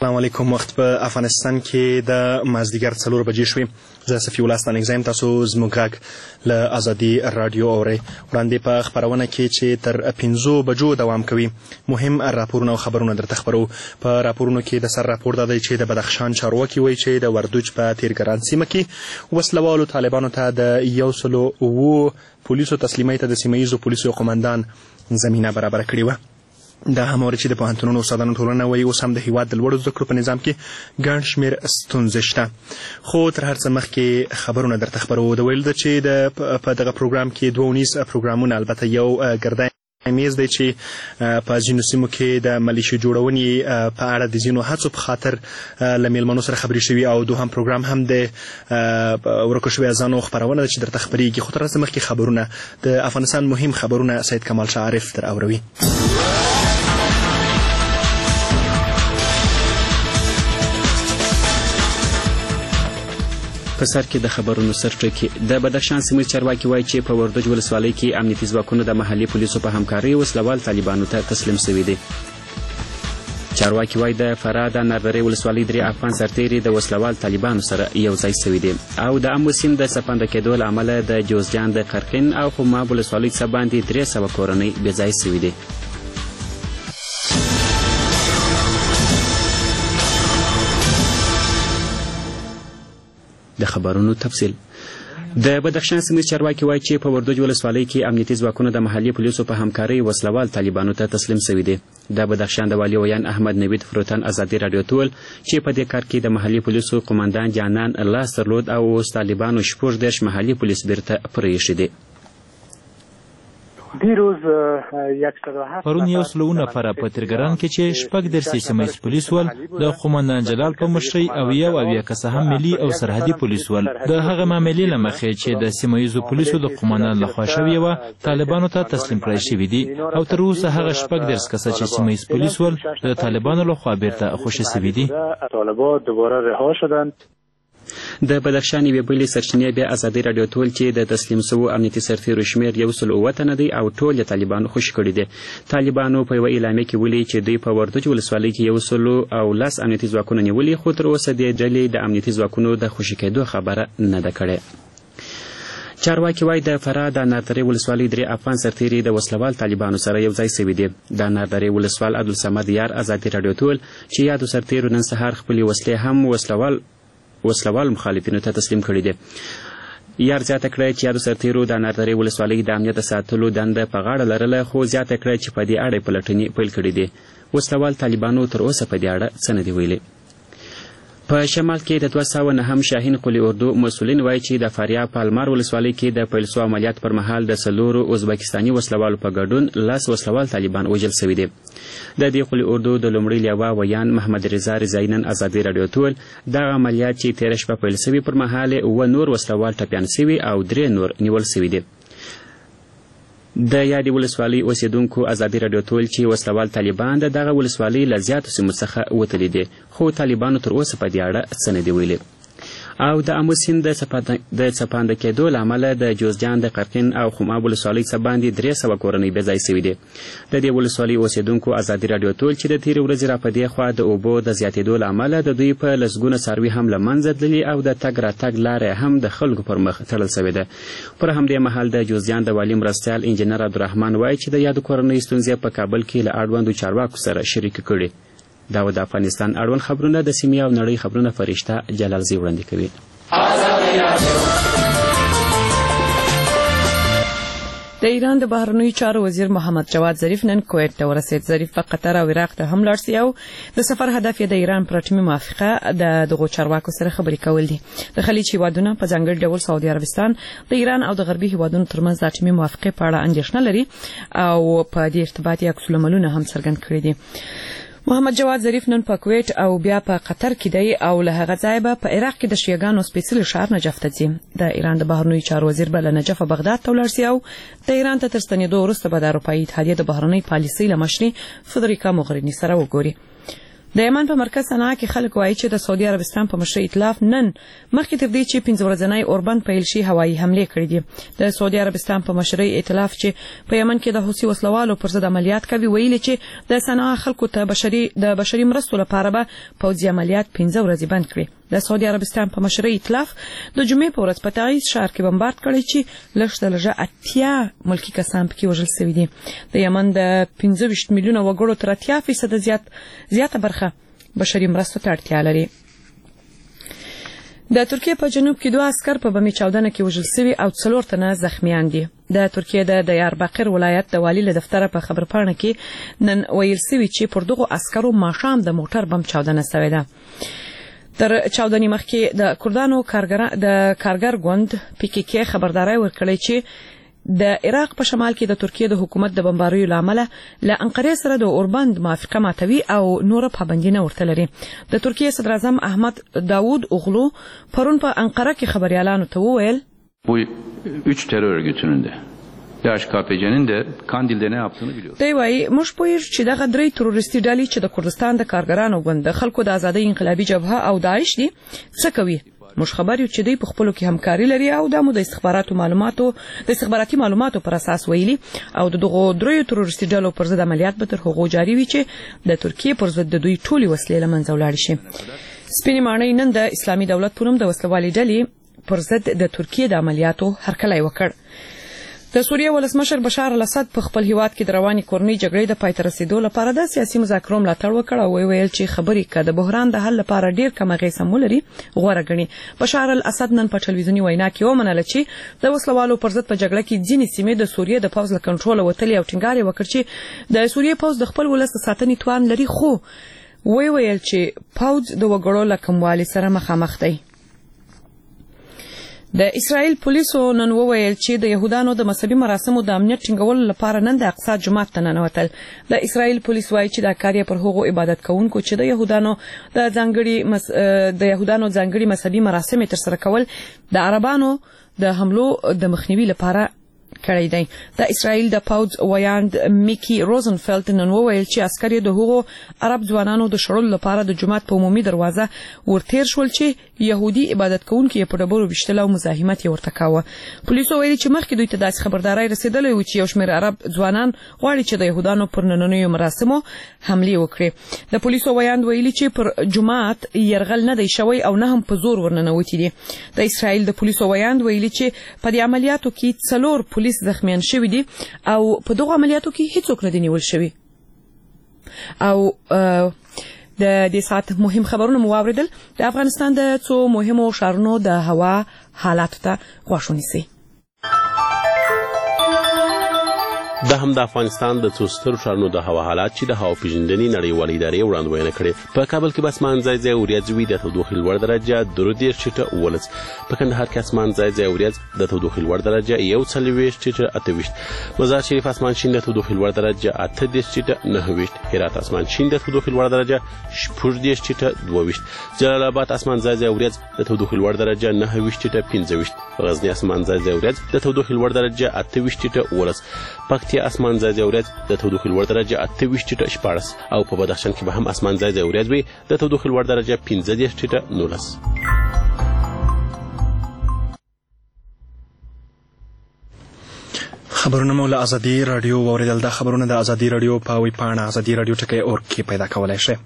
السلام علیکم. وخت په افغانستان کې د مازدیګر 4 بجې شوې. زه صفي الله ستانکزی یم. تاسو زموږ غږ له ازادي راډیو اورئ. وړاندې په خپرونه کې چې تر 5 بجو دوام کوي مهم راپورونه او خبرونه درته خپرو. په راپورونو کې د سر راپور دا دی چې د بدخشان چارواکي وایي چې د وردوج په تیرګران سیمه کې وسلوالو طالبانو ته د 109 پولیسو تسلیمۍ ته د سیمه ییزو پولیسو قومندان زمینه برابره کړې وه. دا همواره چې د پوهنتونونو استادانو ټولنه وایي اوس هم د هېواد د لوړو زده کړو په نظام کې ګڼ شمېر ستونزې شته. خو تر هر څه مخکې خبرونه درته خپرو. د ویل ده چې په دغه پروګرام کې 2 پروګرامونه، البته یو ګردی میز دی چې په ځینو سیمو کې د ملیشو جوړونې په اړه د ځینو هڅو په خاطر له میلمنو سره خبرې شوي، او دوهم پروګرام هم د ورکو شوي اذانو خپرونه ده چې درته خپرېږي. خو تر هر څه مخکې خبرونه، د افغانستان مهم خبرونه سید کمال شاه عارف در اوروي. په سر کې د خبرونو سرټکي. د بدخشان سیمه چارواکي وایي چې په وردوج ولسوالۍ کې امنیتي ځواکونه د محلي پولیسو په همکارۍ وسلوال طالبانو ته تسلیم شوي دي. چارواکي وایي د فراه د ناردرې ولسوالۍ 3 افغان سرتیري د وسلوال طالبانو سره یو ځای شوي دي، او د امو سیند د څپانده کېدو له امله د جوزجان د قرقین او خماب ولسوالۍ څخه باندې 300 کورنۍ بې ځای شوي دي. د خبرونو تفصیل. د بدخشان سیمه چارواکي وایي چې په وردوج ولسوالۍ کې امنیتي ځواکونه د محلي پولیسو په همکارۍ وسلوال طالبانو ته تسلیم شوي دي. د بدخشان د والي ویان احمد نوید فروتن ازادي راډیو ته ویل چې په دې کار کې د محلي پولیسو قومندان جانان لاس درلود او اوس طالبانو 14 محلي پولیس بیرته پرېښي دي. پرون 109 نفره په تیرګران کې چې 14 سیمه ییز پولیس ول، د قومندان جلال په مشرۍ او 1 کسه هم ملي او سرحدي پولیس ول. د هغه معاملې له مخې چې د سیمه ییزو پولیسو د قومندان لخوا شوې وه طالبانو ته تسلیم کړای شوي دي، او تر اوسه هغه 14 کسه چې سیمه ییز پولیس ول د طالبانو لخوا بیرته خوشي شوي دي. د بدخشان یوې بلې سرچینې بیا ازادي راډیو ته ویل چې د تسلیم شوو امنیتي سرتیرو شمېر 107 تنه دی او ټول یې طالبانو خوشي کړي دي. طالبانو په یوه اعلامیه کې ویلي چې دوی په وردوج ولسوالۍ کې 110 امنیتي ځواکونه نیولي، خو تر اوسه دې ډلې د امنیتي ځواکونو د خوشي کېدو خبره نه ده کړې. چارواکي وایي د فراه د ناردرې ولسوالۍ 3 افغان سرتیري د وسلوال طالبانو سره یو ځای شوي دي. د ناردرې ولسوال عبدالصمد یار ازادي راډیو ته ویل چې یادو سرتیرو نن سهار خپلې وسلې هم وسلوال مخالفینو ته تسلیم کړي دي. یار زیاته کړه چې یادو سرتیرو د ناردرې ولسوالۍ د امنیت ساتلو دنده په غاړه لرله، خو زیاته کړه چې په دې اړه پلټنې پیل کړي دي. وسلوال طالبانو تر اوسه په دې اړه څه نه دي ویلي. په شمال کې د 209 شاهین قلي اردو مسؤلین وایي چې د فاریاب پالمار ولسوالۍ کې د پیل شوو عملیات پر مهال د 4 ازبکستاني وسلوالو په ګډون 10 وسلوال طالبان وژل شوي دي. د دې قلي اردو د لومړي لیوه ویان محمد رضا رضایي نن ازادي راډیو ته ویل دغه عملیات چې تېره شپه پیل شوي پر مهال 9 نور وسلوال ټپیان شوي او 3 نور نیول شوي دي. د یادې ولسوالۍ اوسیدونکو ازادي راډیو ته ویل چې وسلوال طالبان د دغه ولسوالۍ له زیاتو سیمو څخه وتلي دي، خو طالبانو تر اوسه په دې اړه څه نه دي ویلي. او د امو سیند د څپانده کېدو له امله د جوزجان د قرقین او خماب ولسوالۍ څخه باندې 300 کورنۍ بې ځای شوي دي. د دې ولسوالۍ اوسیدونکو ازادي راډیو ته ویل چې د تېرې ورځې را په دې خوا د اوبو د زیاتېدو له امله د دوی په لسګونه څاروي هم له منځه تللي او د تګ راتګ لاره هم د خلکو پر مخ تړل شوې ده. پر همدې مهال د جوزجان د والي مرستیال انجینر عبدالرحمن وایي چې د یادو کورنۍ ستونزې په کابل کې له اړوندو چارواکو سره شریکې کړي. دا و د افغانستان اړوند خبرونه. د سیمې او نړۍ خبرونه فرشته جلالزی وړاندې کوي. د ایران د بهرنیو چارو وزیر محمد جواد ظریف نن کویت ته ورسید. ظریف په قطر او عراق ته هم لاړ شي او د سفر هدف یې د ایران پر اټومي موافقه د دغو چارواکو سره خبرې کول دي. د خلیج هیوادونه په ځانګړي ډول سعودي عربستان د ایران او د غربي هیوادونو ترمنځ د اټومي موافقې په اړه اندېښنه لري او په دې ارتباط یې عکس العملونه هم څرګند کړي دي. محمد جواد ظریف نن په کویت او بیا په قطر کې دی او له هغه ځایه به په عراق کې د شیعاګانو سپېڅلي ښار نجف ته ځي. د ایران د بهرنیو چارو وزیر به له نجف بغداد ته ولاړ شي او د ایران ته تر ستنېدو وروسته به د اروپایي اتحادیې د بهرنۍ پالیسۍ له مشرې فدریکا موغریني سره وګوري. د یمن په مرکز صنعا کې خلک وایي چې د سعودي عربستان په مشرۍ ائتلاف نن مخکې تر دې چې 15 ورځنی اوربند پیل شي هوایي حملې کړې دي. د سعودي عربستان په مشرۍ ائتلاف چې په یمن کې د حوثي وسلوالو پر ضد عملیات کوي ویلي چې د صنعا خلکو ته د بشري مرستو لپاره به پوځي عملیات 15 ورځې بند کړي. د سعودي عربستان په مشرۍ ائتلاف د جمعې په ورځ په تعیز ښار کې بمبارد کړی چې لږ تر لږه 80 ملکي کسان پکې وژل شوي دي. د یمن د 25 میلیونه وګړو تر 80% زیاته برخه بشري مرستو ته اړتیا لري. د ترکیه په جنوب کې 2 عسكر په بمي چاودنه کې وژل شوي او 4 تنه زخمیان دي. د ترکیه د دیاربکر ولایت د والي له دفتره په خبرپاڼه کې نن ویل شوي چې پر دغو عسکرو ماښام د موټر بم چاودنه شوې ده. تر چاودنې مخکې د کردانو کارګر ګوند PKK خبرداري ورکړې چې د عراق په شمال کې د ترکیه د حکومت د بمباریو لامل له انقره سره د اوربند موافقه ماتوي او نور پابندینه ورته لري. د ترکیه صدر اعظم احمد داوود اوغلو پرون په انقره کې خبريالانو ته وویل bu 3 terör örgütünün de DHKPC'nin de Kandil'de ne yaptığını biliyoruz. دی وایي موږ پوهیږو چې دغه 3 تروریستي ډلې چې د کردستان د کارګرانو ګوند د خلکو د ازادۍ انقلابي جبهه او داعش دي څه کوي. موږ خبر یو چې دوی په خپلو کې همکاري لري او د استخباراتي معلوماتو پر اساس ویلي او دغه 3 تروریستي ډلو پر ضد عملیات به تر هغو جاري وي چې د ترکیه پر ضد د دوی ټولي وسلې له منځه ولاړ شي. سپینې ماڼۍ نن د اسلامي دولت په نوم د وسلوالې ډلې پر ضد د ترکیه د عملیاتو هرکلی وکړ. د سوریه ولسمشر بشار الاسد په خپل هیواد کې د رواني کورنۍ جګړې د پای ته رسیدو لپاره د سیاسي مذاکرو ملاتړ وکړ او ویل چې خبرې کړه د بحران د حل لپاره ډیر کم اغېز مولري غوړه غني. بشار الاسد نن په ټلویزیونی وینا کې ومنله چې د وسلوالو پر ضد په جګړه کې ځینې سیمې د سوریه د پوځ له کنټرول وتلې او ټینګار وکړ چې د سوریه پوځ د خپل ولس ساتنې توان لري خو ویل چې پوځ د وګړو له کموالي سره مخامخ دی. د اسرائیل پولیسو نن وویل چې د يهودانو د مذهبي مراسمو د امنیت ټینګولو لپاره نن د اقصی جماعت ته ننوتل. د اسرائیل پولیس وایي چې دا کار یې پر هغو عبادت کوونکو چې د يهودانو ځانګړي مذهبي مراسم ترسره کول د عربانو د حملو د مخنیوي لپاره کړی دی. د اسرائیل د پوځ ویاند میکی روزنفلد نن وویل چې عسکر د هغو عرب ځوانانو د شړلو لپاره د جماعت په عمومي دروازه ورتیر شول چې يهودي عبادت کوونکي په ډبرو وشتل او مزاحمت یې ورته کاوه. پولیسو ویلي چې مخکې دوی ته داسې خبرداري رسیدلې و چې یو شمېر عرب ځوانان غواړي چې د يهودانو پر نننیو مراسمو حملې وکړي. د پولیسو ویاند ویلي چې پر جماعت يرغل نه دی شوی او نه هم په زور ورننوتی دي. د اسرائیل د پولیسو ویاند ویلي چې په دې عملیاتو کې 4 پولیس زخمیان شوي دي او په دغه عملیاتو کې هیڅوک نه دي نیول شوي. او د دې ساعت مهم خبرونه مو واوریدل. د افغانستان د څو مهمو ښارونو د هوا حالات ته غوښ ونیسئ. د هم د افغانستان د څو سترو ښارونو د هوا حالات چې د هوا پیژندنې نړیوالې ادارې وړاندوینه کړې. په کابل کې به اسمان ځای ځای وریځ وي، د تودوخې لوړ درجه 32.19. په کندهار کې اسمان ځای ځای وریځ، د تودوخې لوړ درجه 41.28. مزار شریف اسمان شین، د تودوخې لوړ درجه 38.29. هرات اسمان شین، د تودوخې لوړ درجه 14.22. جلال آباد اسمان ځای ځای وریځ، د تودوخې لوړ درجه 29.15. غزنی اسمان ځای ځای وریځ، د تودوخې لوړ درجه 28.19. پکتیا اسمان ځای ځای وریځ، د تودوخې لوړ درجه 28.14. او په بدخشان کې به هم اسمان ځای ځای وریځ وي، د تودوخې لوړ درجه 15.19. خبرونه مو له ازادي رادیو واوریدل. دا خبرونه د ازادي رادیو په ویب پاڼه ازادي رادیو ټکی اور کې پیدا کولای شئ.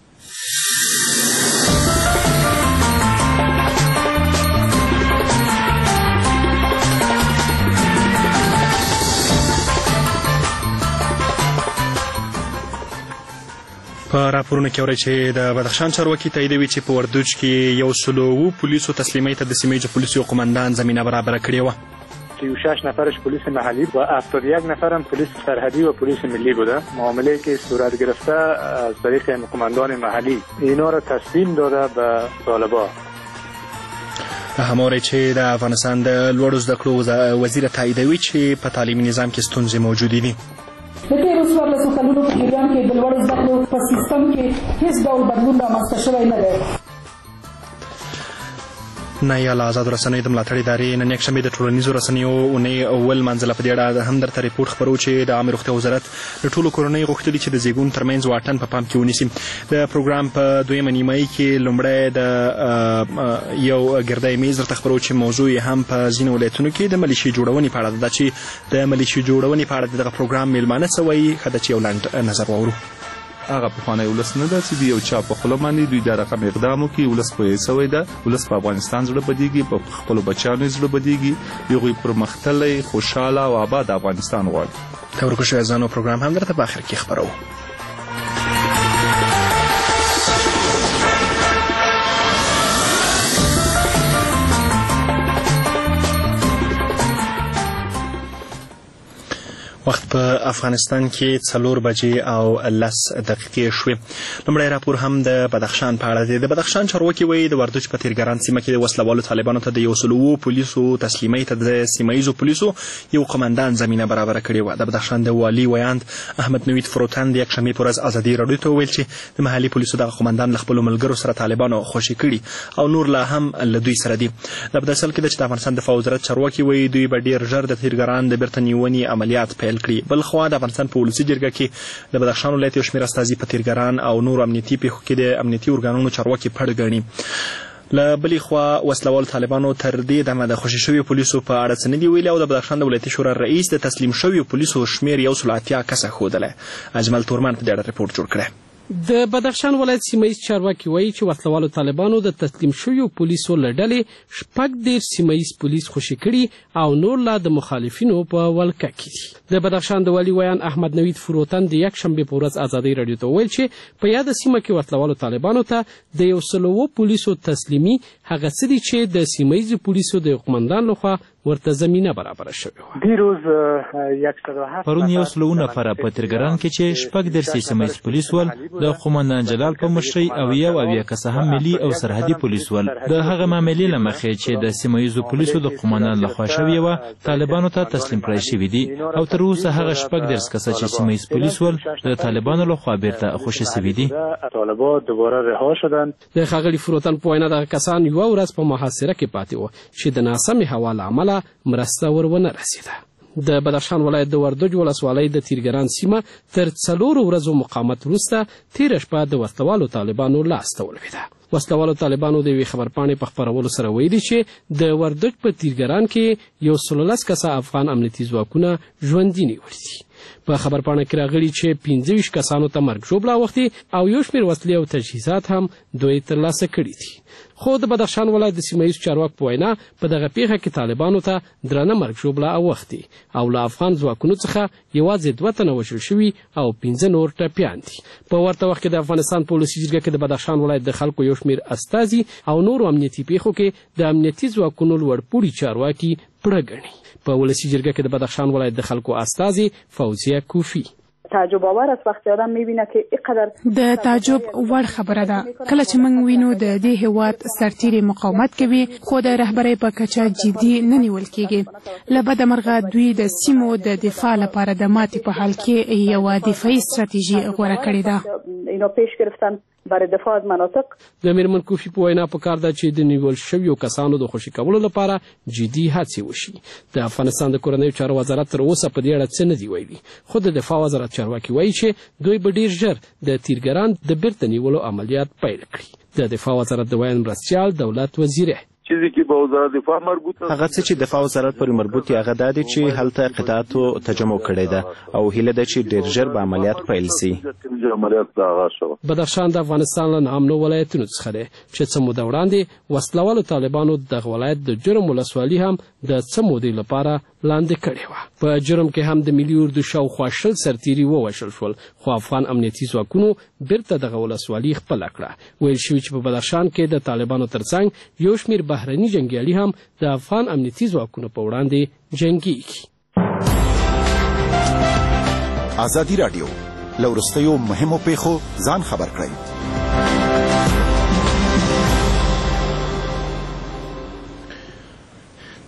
په راپورونه کې اورئ چې د بدخشان چارواکي تاییدوي چې په وردوج کې 100 پولیسو تسلیمۍ ته د سیمه ییزو پولیسو قماندان زمینه برابره کړې وه. 36 نفرش پلیس محلی و 71 نفرم پلیس سرحدی و پلیس ملی بوده. معامله که صورت گرفته از طریق قماندان محلی اینا را تسلیم داده به طالبان. هماره چې د افغانستان د لوړو زده کړو وزیر تاییدوي چې په تعلیمي نظام کې ستونزې موجودې دي. د تیرو څوارلسو کلونو په جریان کې د لوړو زده کړو په سیستم کې هیڅ ډول بدلون رامنځته شوی نه دی. خبرونه یا له آزادو رسنیو د ملاتړ ادارې نن یکشنبې د ټولنیزو رسنیو اونۍ اول منځله په دې اړه هم درته ریپورټ خپرو چې د عامې روغتیا وزارت د ټولو کورنیو غوښتلي چې د زیږون ترمنځ واټن په پام کې ونیسي. د پروګرام په دویمه نیمایي کې لومړی د یو ګردی میز درته خپرو چې موضوع یې هم په ځینو ولایتونو کې د ملیشې جوړونې په اړه ده. چې د ملیشې جوړونې په اړه د دغه پروګرام میلمانه څه وایي، ښه ده چې یو لنډ نظر واورو. هغه پخوانی ولس نه ده چې د یو چا په خوله باندې دوی دا رقم اقدام وکړي. ولس پوه سوی ده، ولس په افغانستان زړه بدیږي، په خپلو بچیانو زړه بدیږي، هغوی پرمختللی خوشحاله او آباد افغانستان غواړي. د ورکو شویو ځانو پروګرام هم درته په آخر کې خپرو. وخت په افغانستان کې 4 بجې او 10 دقیقې شوې. لومړی راپور هم د بدخشان په اړه دی. د بدخشان چارواکي وایي د وردوج په تیرګران سیمه کې د وسلوالو طالبانو ته د 100 پولیسو تسلیمۍ ته د سیمهییزو پولیسو یو قمندان زمینه برابره کړې وه. د بدخشان د والي ویاند احمد نوید فروتن د یکشنبې په ورځ ازادي راډیو ته وویل چې د محلي پولیسو دغه قمندان له خپلو ملګرو سره طالبانو خوشي کړي او نور لا هم له دوی سره دي. د بدرسل کې چې د افغانستان دفاع وزارت چارواکي وایي دوی به ډېر ژر د تیرګران د بیرته نیونې عملیات پیل کړي. بل خوا د افغانستان په ولسي جرګه کې د بدخشان ولایت یو شمېر استازي په تیرګران او نور امنیتي پیښو کې د امنیتي ارګانونو چارواکي پړ ګڼي. له بلې خوا وسلوالو طالبانو تر دې دمه د خوشي شویو پولیسو په اړه څه نه دي ویلي او د بدخشان د ولایتي شورا رئیس د تسلیم شویو پولیسو شمېر 180 کسه ښودلی. اجمل تورمن په دې اړه ریپورټ جوړ کړی. د بدخشان ولایت سیمهییز چارواکي وایي چې وسلوالو طالبانو د تسلیم شویو پولیسو له ډلې 14 سیمهییز پولیس خوشي کړي او نور لا د مخالفینو په ولکه کې دي. د بدخشان د والي ویان احمد نوید فروتن د یکشنبې په ورځ ازادي راډیو ته وویل چې په یاده سیمه کې وسلوالو طالبانو ته د 100 پولیسو تسلیمي هغه څه دي چې د سیمهییزو پولیسو د قمندان لخوا ورته زمینه برابره شوې. پرون 100 نفره په تیرګران کې چې 14 سیمهییز پولیس ول، د قومندان جلال په مشرۍ او 1 کسه هم ملي او سرحدي پولیس ول. د هغه معاملې له مخې چې د سیمهییزو پولیسو د قومندان لخوا شوې وه طالبانو ته تسلیم کړای شوي دي او تر اوسه هغه 14 کسه چې سیمهییز پولیس ول د طالبانو لخوا بیرته خوشي شوي دي. د ښاغلي فروتن په وینا دغه کسان یوه ورځ په محاصره کې پاتې وو چې د ناسمې هوا له امله مرسته ورونه رسیده. د بدخشان ولایت د وردوج ولسوالۍ د تیرګران سیمه تر 4 ورځو مقاومت وروسته تېره شپه د وسلوالو طالبانو لاسته ولوېده. وسلوالو طالبانو د یوې خبرپاڼې په خپرولو سره ویلي چې د وردوج په تیرګران کې 113 کسه افغان امنیتي ځواکونه ژوندي نیولي دي. په خبرپاڼه کې راغلي چې 25 کسانو ته مرګ ژوبله اوښتې او یو شمېر وسلې او تجهیزات هم دوی ترلاسه کړي دي. خو د بدخشان ولایت د سیمهییز چارواکو په وینا په دغه پیښه کې طالبانو ته درنه مرګ ژوبله اوښتې او له افغان ځواکونو څخه یوازې 2 تنه وژل شوي او 15 نور ټپیان دي. په ورته وخت کې د افغانستان په ولسي جرګه کې د بدخشان ولایت د خلکو یو شمېر استازي او نورو امنیتي پیښو کې د امنیتي ځواکونو لوړپوړي چارواکي پړه ګڼي. په ولسي جرګه کې د بدخشان ولایت د خلکو استازي فوزیه کوفی تعجب آور است وقتی آدم میبینه که اینقدر د تعجب وړ خبره ده کله چې موږ وینو د دې هیواد سرتیري مقاومت کوي خو د رهبرۍ په کچه جدي نه نیول کیږي. له بده مرغه دوی د سیمو د دفاع لپاره د ماتې په حال کې یوه دفاعي ستراتیژي غوره کړې ده. اینا پیش گرفتن برای دفاع از مناطق. د میرمن کوفی په وینا پکار ده چې د نیول شویو کسانو د خوشي کولو لپاره جدي هڅې وشي. د افغانستان د کورنیو چارو وزارت تر اوسه په دې اړه څه نه دی ویلي، خو د دفاع وزارت چارواکي وایي چې دوی به ډېر ژر د تیرګران د بیرته نیولو عملیات پیل کړي. د دفاع وزارت د ویاند مرستیال دولت وزیره چیزی که با وزارت دفاع مربوط است هغه څه چې دفاع وزارت پورې مربوط دی هغه دا دی چې هلته قطعاتو تجمع کړې ده او هیله ده چې ډېر ژر به عملیات پیل سي. بدخشان د افغانستان له نامنو ولایتونو څخه دی چې څه موده وړاندې وسلوالو طالبانو دغه ولایت د جرم ولسوالي هم د څه مودې لپاره لاندې کړې وه. په جرم کې هم د ملي اردو شاوخوا 20 سرتیري ووژل شول خو افغان امنیتي ځواکونو بیرته دغه ولسوالي خپله کړه. ویل شوي چې په بدخشان کې د طالبانو ترڅنګ یو شمېر بهرني جنګیالي هم د افغان امنیتي ځواکونو په وړاندې جنګیږي. ازادي راډیو له وروستیو مهمو پیښو ځان خبر کړئ.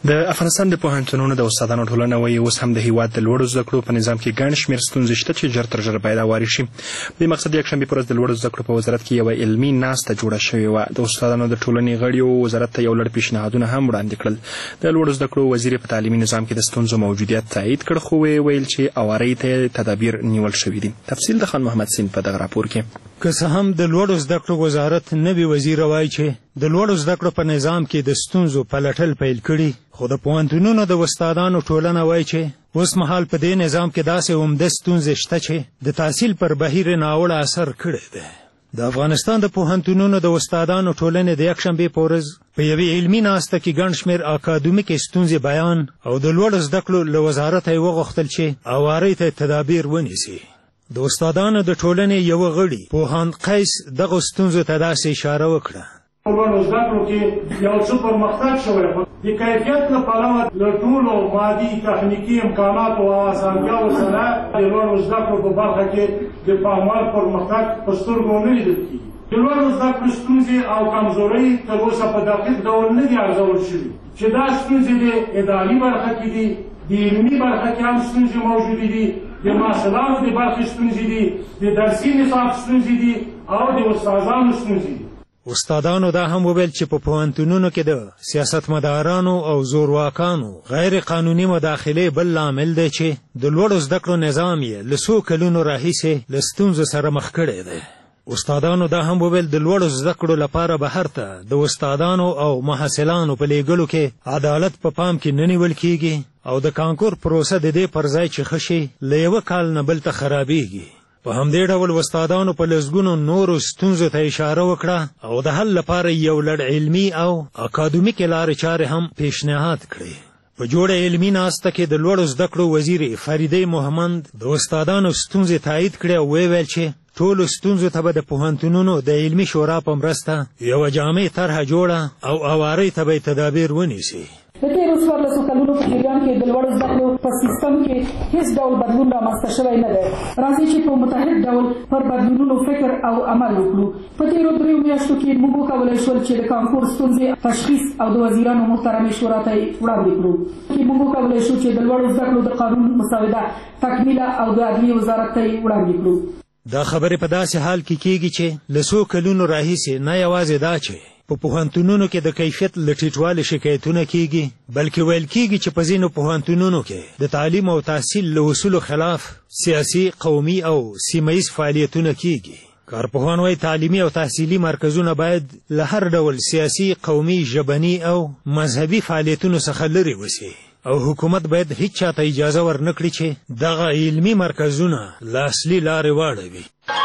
د افغانستان د پوهنتونونو د استادانو ټولنه وایي اوس هم د هیواد د لوړو زده کړو په نظام کې ګڼ شمېر ستونزې شته چې ژر تر ژره باید هوارې شي. د مقصد یکشنبې په ورځ د لوړو زده کړو په وزارت کې یوه علمي ناسته جوړه شوې وه. د استادانو د ټولنې غړیو وزارت ته یو لړ پیشنهادونه هم وړاندې کړل. د لوړو زده کړو وزیر په تعلیمي نظام کې د ستونزو موجودیت تایید کړ، خو ویل چې هوارۍ ته تدابیر نیول شوي دي. تفصیل د خان محمد سین په دغه راپور کې. که څه هم د لوړو زده کړو وزارت نوي وزیر وایي چې د لوړو زده کړو په نظام کې د ستونزو پلټل پیل کړي، خو د پوهنتونونو د استادانو ټولنه وایي چې اوس مهال په دې نظام کې داسې عمده ستونزې شته چې د تحصیل پر بهیر ناوړه اثر کړی دی. د افغانستان د پوهنتونونو د استادانو ټولنې د یکشنبې په ورځ په یوې علمي ناسته کې ګڼ شمېر اکاډمیکې ستونزې بیان او د لوړو زده کړو له وزارته یې وغوښتل چې هوارۍ ته تدابیر ونیسي. د استادانو د ټولنې یوه غړي پوهاند قیس دغو ستونزو ته داسې اشاره وکړه. لوړو زده کړو کې یو څه پرمختګ شوی، خو د کیفیت له پلوه له ټولو مادي تخنیکي امکاناتو او اسانتیاوو سره د لوړو زده کړو په برخه کې د پاموړ پرمختګ په سترګو نه لیدل کېږي. د لوړو زده کړو ستونزې او کمزورۍ تر اوسه په دقیق ډول نه دي ارزول شوي، چې دا ستونزې د اداري برخه کې دي، د علمي برخه کې هم ستونزې موجودې دي، د محصلانو د برخې ستونزې دي، د درسي نصاب ستونزې دي او د استادانو ستونزې دي. استادانو دا هم وویل چې په پوهنتونونو کې د سیاستمدارانو او زورواکانو غیر قانوني مداخلې بل لامل دی چې د لوړو زده کړو نظام یې له څو کلونو راهیسې له ستونزو سره مخ کړی دی. استادانو دا هم وویل د لوړو زده کړو لپاره بهر ته د استادانو او محصلانو په لیږلو کې عدالت په پام کې نه نیول کیږي او د کانکور پروسه د دې پر ځای چې ښه شي له یوه کال نه بل ته خرابیږي. په همدې ډول استادانو په لسګونو نورو ستونزو ته اشاره وکړه او د حل لپاره یو لړ علمي او اکاډمیکې لارې چارې هم پیشنهاد کړې. په جوړه علمي ناسته کې د لوړو زده کړو وزیر فریدې محمد د استادانو ستونزې تایید کړې او ویل چې ټولو ستونزو ته به د پوهنتونونو د علمي شورا په مرسته یوه جامع طرحه جوړه او هوارۍ ته به تدابیر ونیسي. د تېرو څوارلسو کلونو په جریان کې د لوړو زده کړو په سیستم کې هیڅ ډول بدلون رامنځته شوی نه دی. راځئ چې په متحد ډول پر بدلونونو فکر او عمل وکړو. په تېرو 3 میاشتو کې موږ وکولی شول چې د کانکور ستونزې تشخیص او د وزیرانو محترمې شورا ته یې وړاندې کړو. موږ وکولی شو چې د لوړو زده کړو د قانون مسوده تکمیله او د عدلیې وزارت ته یې وړاندې کړو. دا خبرې په داسې حال کې کېږي چې له څو کلونو راهیسې نه یوازې دا چې په پوهنتونونو کې د کیفیت له ټیټوالي شکایتونه کیږي، بلکې ویل کیږي چې په ځینو پوهنتونونو کې د تعلیم او تحصیل له اصولو خلاف سیاسي، قومي او سیمه ییز فعالیتونه کیږي. کارپوهان وایي تعلیمي او تحصیلي مرکزونه باید له هر ډول سیاسي، قومي، ژبني او مذهبي فعالیتونو څخه لرې وسي او حکومت باید هیڅ چاته اجازه ورنکړي چې دغه علمي مرکزونه له اصلي لارې واړوي.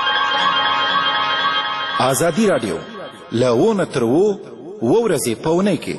ازادي راډیو له 1 تر 2 ورځې په اونۍ کې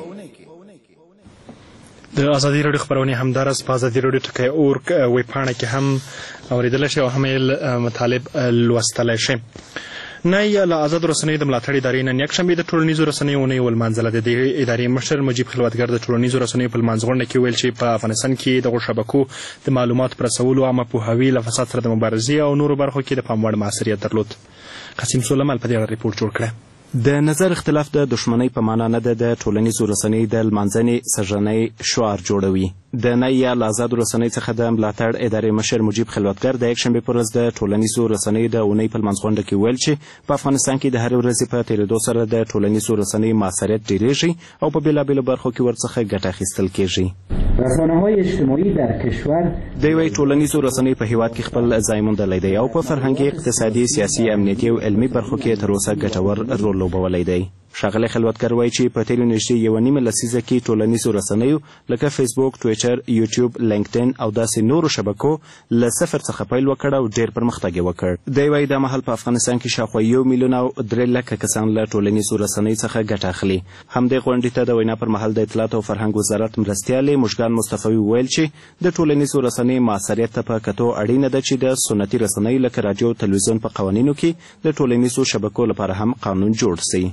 د ازادي راډیو خپرونې همدارس په ازادي راډیو ټکی اورګ ویبپاڼه کې هم اورېدلی شئ او هم یې مطالب لوستلی شئ. نه له آزادو رسنیو د ملاتړ ادارې نن یکشنبې د ټولنیزو رسنیو اونۍ ولمانځله. د دې ادارې مشر مجیب خلوتګر د ټولنیزو رسنیو په لمانځغونډه کې ویل چې په افغانستان کې دغو شبکو د معلوماتو په رسولو، عامه پوهاوي، له فساد سره د مبارزې او نورو برخو کې د پام وړ موثریت درلود. قاسم سلیمان په دې اړه ریپورټ جوړ کړی. د نظر اختلاف د دښمنۍ په معنا نه ده، د ټولنیزو رسنیو د لمانځنې سږنی شعار جوړوي. د نه یا له آزادو رسنیو څخه د ملاتړ ادارې مشر مجیب خلوتګر د یکشنبې په ورځ د ټولنیزو رسنیو د اونۍ په لمانځغونډه کې ویل چې په افغانستان کې د هرې ورځې په تېرېدو سره د ټولنیزو رسنیو موثریت ډېرېږي او په بېلابېلو برخو کې ورڅخه ګټه اخیستل کېږي. رسانه‌های اجتماعی در کشور د یوې ټولنیزو رسنیو په هیواد کې خپل ځای موندلی دی او په فرهنګي، اقتصادي، سیاسي، امنیتي او علمي برخو کې تر اوسه ګټور رول لوبولی دی. ښاغلی خلوتګر وایي چې په تېرو نږدې 1.5 لسیزه کې ټولنیزو رسنیو لکه فیسبوک، ټویټر، یوټیوب، لینکډین او داسې نورو شبکو له صفر څخه پیل وکړ او ډېر پرمختګ یې وکړ. دی وایي دا مهال په افغانستان کې شاوخوا 1,300,000 کسان له ټولنیزو رسنیو څخه ګټه اخلي. همدې غونډې ته د وینا پر مهال د اطلاعات او فرهنګ وزارت مرستیالې مژګان مصطفوي ویل چې د ټولنیزو رسنیو موثریت ته په کتو اړینه ده چې د سنتي رسنیو لکه راډیو او تلویزیون په قوانینو کې د ټولنیزو شبکو لپاره هم قانون جوړ سي. وزارت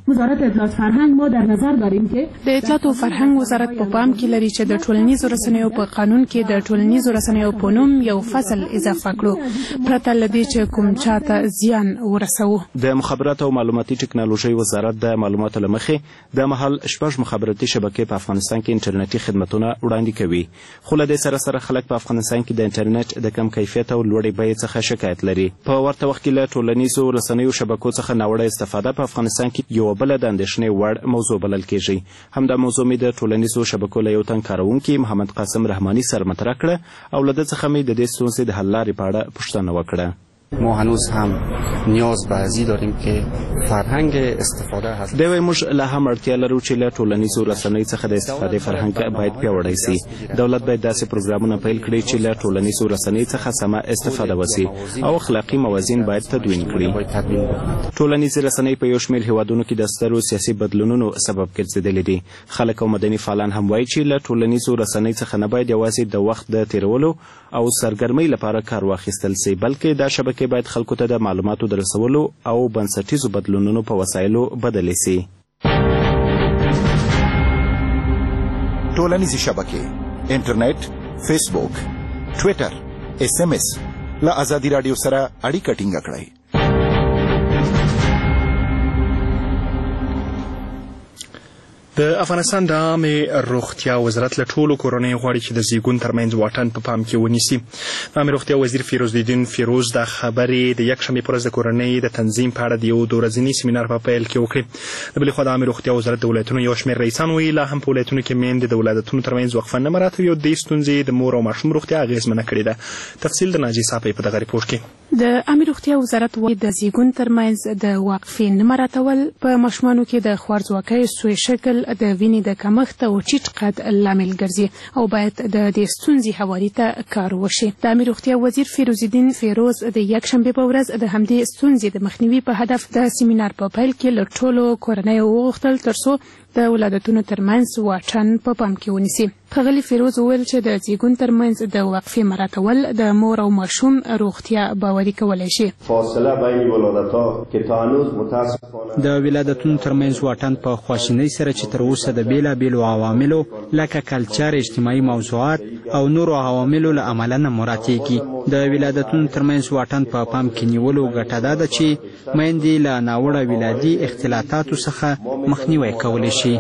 اطلاعات فرهنگ ما در نظر داریم که د اطلاعات او فرهنګ وزارت په پام کې لري چې د ټولنیزو رسنیو په قانون کې د ټولنیزو رسنیو په نوم یو فصل اضافه کړو پرته له دې چې کوم چاته زیان ورسوو. د مخابراتو او معلوماتي ټکنالوژي وزارت د معلوماتو له مخې د مهال 6 مخابراتي شبکې په افغانستان کې انټرنیټي خدمتونه وړاندې کوي، خو له دې سره خلک په افغانستان کې د انټرنیټ د کم کیفیت او لوړې بیې څخه شکایت لري. په ورته وخت کې له ټولنیزو رسنیو شبکو څخه ناوړه استفاده په افغانستان کې یو بل د اندېښنې وړ موضوع بلل کېږي. همدا موضوع مې د ټولنیزو شبکو له یو تن کاروونکي محمد قاسم رحماني سره مطرح کړه او له ده څخه مې د دې ستونزې د حل لارې په اړه پوښتنه وکړه. ما هنوز هم نیاز به ازی داریم که فرهنگ استفاده هست. دوی موږ لا هم اړتیا لرو چې له ټولنیزو رسنیو څخه د استفادې فرهنګ باید پیاوړی سي. دولت باید داسې پروګرامونه پیل کړي چې له ټولنیزو رسنیو څخه سمه استفاده وسي او اخلاقي موازین باید تدوین کړي. ټولنیزې رسنۍ په یو شمېر هیوادونو کې د سترو سیاسي بدلونونو سبب ګرځېدلې دي. خلک او مدني فعالان هم وایي چې له ټولنیزو رسنیو څخه نه باید یوازې د وخت د تیرولو او سرګرمۍ لپاره کار واخیستل سي، بلکې دا شبکې باید خلکو ته د معلوماتو د رسولو او بنسټیزو بدلونونو په وسایلو بدلې سي. ټولنیزې شبکې انټرنیټ، فیسبوک، ټویټر، SMS له ازادي راډیو سره اړیکه ټینګه کړئ. د افغانستان د عامې روغتیا وزارت له ټولو کورنیو غواړي چې د زیږون ترمنځ واټن په پام کې ونیسي. د عامې روغتیا وزیر فیروز الدین فیروز دا خبرې د یکشنبې په ورځ د کورنۍ د تنظیم په اړه د یو 2 ورځني سیمینار په پیل کې وکړې. د بلې خوا د عامې روغتیا وزارت د ولایتونو یو شمېر رئیسان وایي لا هم په ولایتونو کې میندې د ولادتونو ترمنځ وقفه نه مراعاتوي او دې ستونزې د مور او ماشوم روغتیا اغېزمنه کړې ده. تفصیل د ناجي صاحب په دغه ریپورټ کې. د عامې روغتیا وزارت وایي د زیږون ترمنځ د وقفې نه مراعاتول په ماشومانو کې د خوارځواکۍ سوی شکل، د وینې د کمښت او ټیټ قد لامل ګرځي او باید د دې ستونزې هواري ته کار وشي. د عامې روغتیا وزیر فیروز الدین فیروز د یکشنبې په ورځ د همدې ستونزې د مخنیوي په هدف د سیمینار په پیل کې له ټولو کورنیو وغوښتل ترڅو د ولادتونو ترمنځ واټن په پام کې ونیسي. ښاغلي فیروز وویل چې د زیږون ترمنځ د وقفې مراعاتول د مور او ماشوم روغتیا باوري کولی شي. فاصله بین ولادت‌ها که تا هنوز متاسفانه د ولادتونو ترمنځ واټن په خواشینۍ سره چې تر اوسه د بیلابیلو عواملو لکه کلچر، اجتماعي موضوعات او نورو عواملو له امله نه مراعاتېږي. د ولادتونو ترمنځ واټن په پام کې نیولو ګټه دا ده چې میندې له ناوړه ولادي اختلاطاتو څخه مخنیوی کولی شي.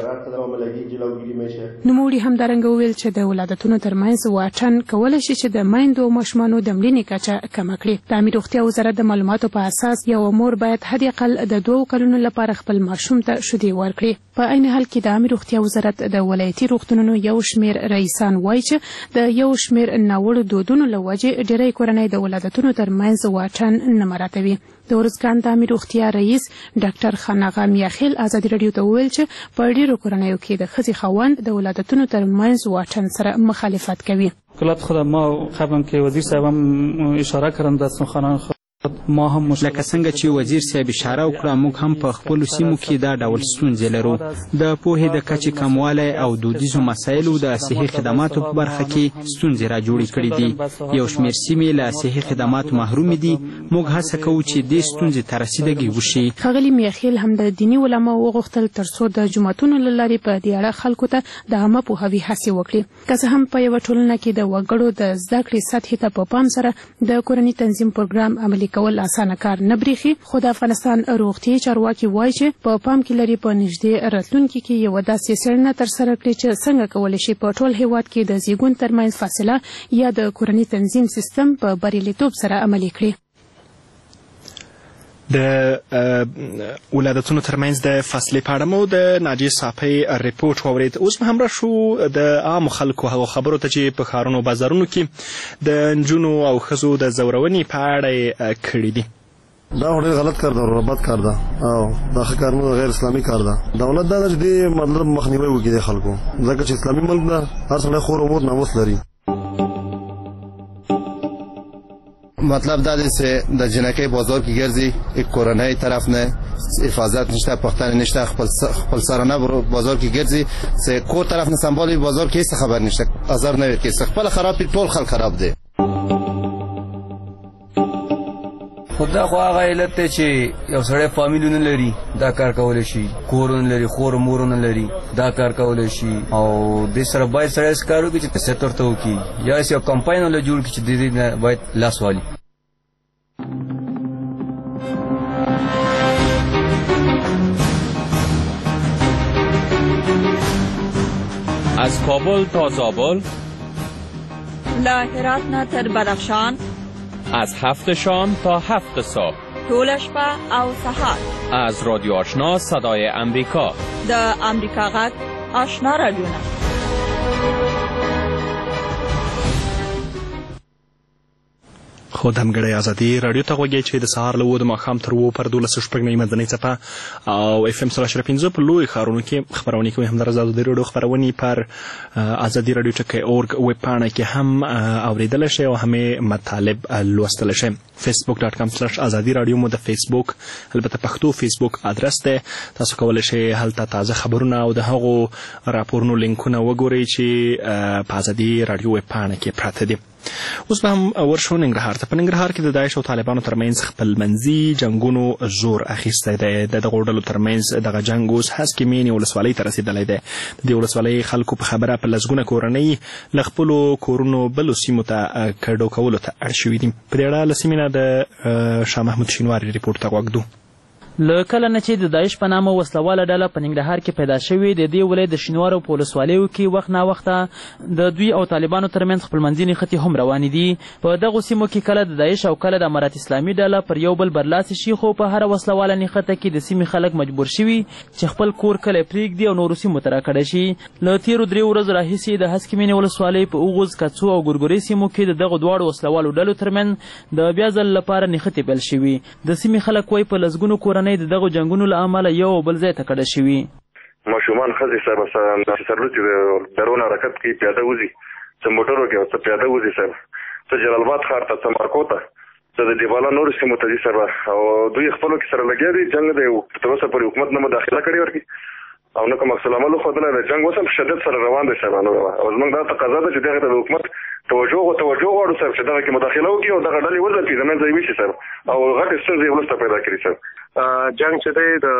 نوموړي همدارنګه وویل چې د ولادتونو ترمنځ واټن کولی شي چې د میندو او ماشومانو د مړینې کچه کمه کړي. د عامې روغتیا وزارت د معلوماتو په اساس یوه مور باید حداقل د 2 کلونو لپاره خپل ماشوم ته شیدې ورکړي. په عین حال کې د عامې روغتیا وزارت د ولایتي روغتونونو یو شمېر رئیسان وایي چې د یو شمېر ناوړو دودونو له وجې ډېری کورنۍ د ولادتونو ترمنځ واټن نه مراعاتوي. د ارزګان د عامې روغتیا رئیس ډاکټر خاناغه میاخیل ازادي راډیو ته وویل چې په ډېرو کورنیو کې د ښځې خاوند د ولادتونو ترمنځ واټن سره مخالفت کوي. کلات خود ما قبلا که وزیر صاحب هم اشاره کردم در سخنان ما هم لکه څنګه چې وزیر صاحب اشاره وکړه موږ هم په خپلو سیمو کې دا ډول ستونزې لرو. د پوهې د کچې کموالی او دودیزو مسایلو د صحي خدماتو په برخه کې ستونزې را جوړې کړې دي. یو شمېر سیمې له صحي خدماتو محرومې دي. موږ هڅه کوو چې دې ستونزې ته رسیدګي وشي. ښاغلي میاخیل هم د دیني علماو وغوښتل ترڅو د جوماتونو له لارې په دې اړه خلکو ته د عامه پوهاوي هڅې وکړي. که څه هم په یوه ټولنه کې د وګړو د زده کړې سطحې ته په پام سره د کورني تنظیم پروګرام عملي کول اسانه کار نه بریښي، خو د افغانستان روغتیایي چارواکي وایي چې په پام کې لري په نږدې راتلونکي کې یوه داسې څېړنه ترسره کړي چې څنګه کولی شي په ټول هیواد کې د زیږون ترمنځ فاصله یا د کورني تنظیم سیستم په بریالیتوب سره عملي کړي. د ولادتونو ترمنځ د فاصلې په اړه مو د ناجي صاحب ریپورټ واورېد. اوس به همراه شو د عامو خلکو هغو خبرو ته چې په ښارونو او بازارونو کې د نجونو او ښځو د ځورونې په اړه کړي دي. دا ډېر غلط کار ده، بد کار ده او دا ښه کار نه ده، غیر اسلامي کار ده. دولت دا ده چې دې مطلب مخنیوی وکړي د خلکو، ځکه چې اسلامي ملک ده، هر سړی خور او مور ناموس لري. مطلب دا دی چې د جنکۍ بازار کې ګرځي، کورنۍ طرف نه حفاظت نشته، پختن نشته، خپل سرانه بازار کې ګرځي چې کور طرف نه سنبالي بازار کې هیڅ خبر نشته، آزار نه ورکړي، خپل خراب ټول خلک خراب دي. خدا خو هغه علت دی چې یو سړی فامیل نه لري، دا کار کولی شي، کورونه لري، خور مورونه لري، دا کار کولی شي. او دې سره باید سړی کار وکړي چې سیکټر ته وکړي یا یو کمپاین ولا جوړ کړي چې د دې نه باید لاس والي. از کابل تا زابل، له هرات نه تر بدخشان، از 7 شام تا 7 صبح، ټوله شپه او سهار. از رادیو آشنا صدای امریکا، د امریکا غږ آشنا رادیونه. خو دمګړی ازادي راډیو ته غوږی چې د سهار له 9 د ماښام تر 2 پر 12 شپږ منځنۍ څپه او اف ام 105 په لوی ښارونو کې خبرونه کوي. همدارس ازادي راډیو خبرونه پر ازادي راډیو ټکی اورګ ویب پاڼه کې هم اوریدل شي او هم مطالب لوستل شي. facebook.com/ازادي راډیو مو د فیسبوک البته پښتو فیسبوک ادرس ده. تاسو کولی شئ هلته تازه خبرونه او د هغو راپورونو لینکونه وګورئ چې په ازادي راډیو ویب پاڼه کې پراته دي. اوس به هم ورشو ننګرهار ته. په ننګرهار کې د داعش او طالبانو ترمنځ خپلمنځي جنګونو زور اخیستی دی. د دغو ډلو ترمنځ دغه جنګ اوس هسکې مینې ولسوالۍ ته رسېدلی دی. د دې ولسوالۍ خلکو په خبره په لسګونه کورنۍ له خپلو کورونو بلو سیمو ته کډو کولو ته اړ شوي دي. په دې اړه له سیمې نه د شاه محمود شینواري ریپورټ ته غوږ دو. له کله نه چې د داعش په نامه وسلواله ډله په ننګرهار کې پیدا شوې، د دې ولایت د شینوارو په ولسوالیو کې وخت ناوخته د دوی او طالبانو ترمنځ خپلمنځي نښتې هم روانې دي. په دغو سیمو کې کله د داعش او کله د امارت اسلامي ډله پر یو بل برلاسي شي، خو په هره وسلواله نښته کې د سیمې خلک مجبور شوي چې خپل کور کلی پرېږدي او نورو سیمو ته راکډه شي. له تېرو 3 ورځو راهیسې د هسکې مینې ولسوالۍ په اوغوز، کڅو او ګورګورې سیمو کې د دغو دواړو وسلوالو ډلو ترمنځ د بیا ځل لپاره نښتې پیل شوي. د سیمې خلک وایي په لسګونو کورنۍ د دغو جنګونو له امله یو بل ځای ته کډه شوي. ماشومان ښځې صاحب سرلوڅ درون حرکت کوي، پیاده وځي، څه موټرو کې او څه پیاده وځي صاحب، څه جلال آباد ښار ته، څه مارکو ته، څه د دیواله نورو سیمو ته ځي صاحب. او دوی خپلو کې سره لګیا دي. جنګ د تر اوسه پورې حکومت نه مداخله کړې ورکړي او نه کوم عکس العمل وښودلی دی. جنګ اوس هم په شدت سره روان دی صاحبانو. او زموږ دا تقاضا ده چې دغې ته د حکومت توجه غواړو صاحب چې دغه کې مداخله وکړي او دغه ډلې وځپي، د منځه یې ویسي صاحب او غټې ستونزې یې ولس ته پیدا کړي صاحب. جنګ چې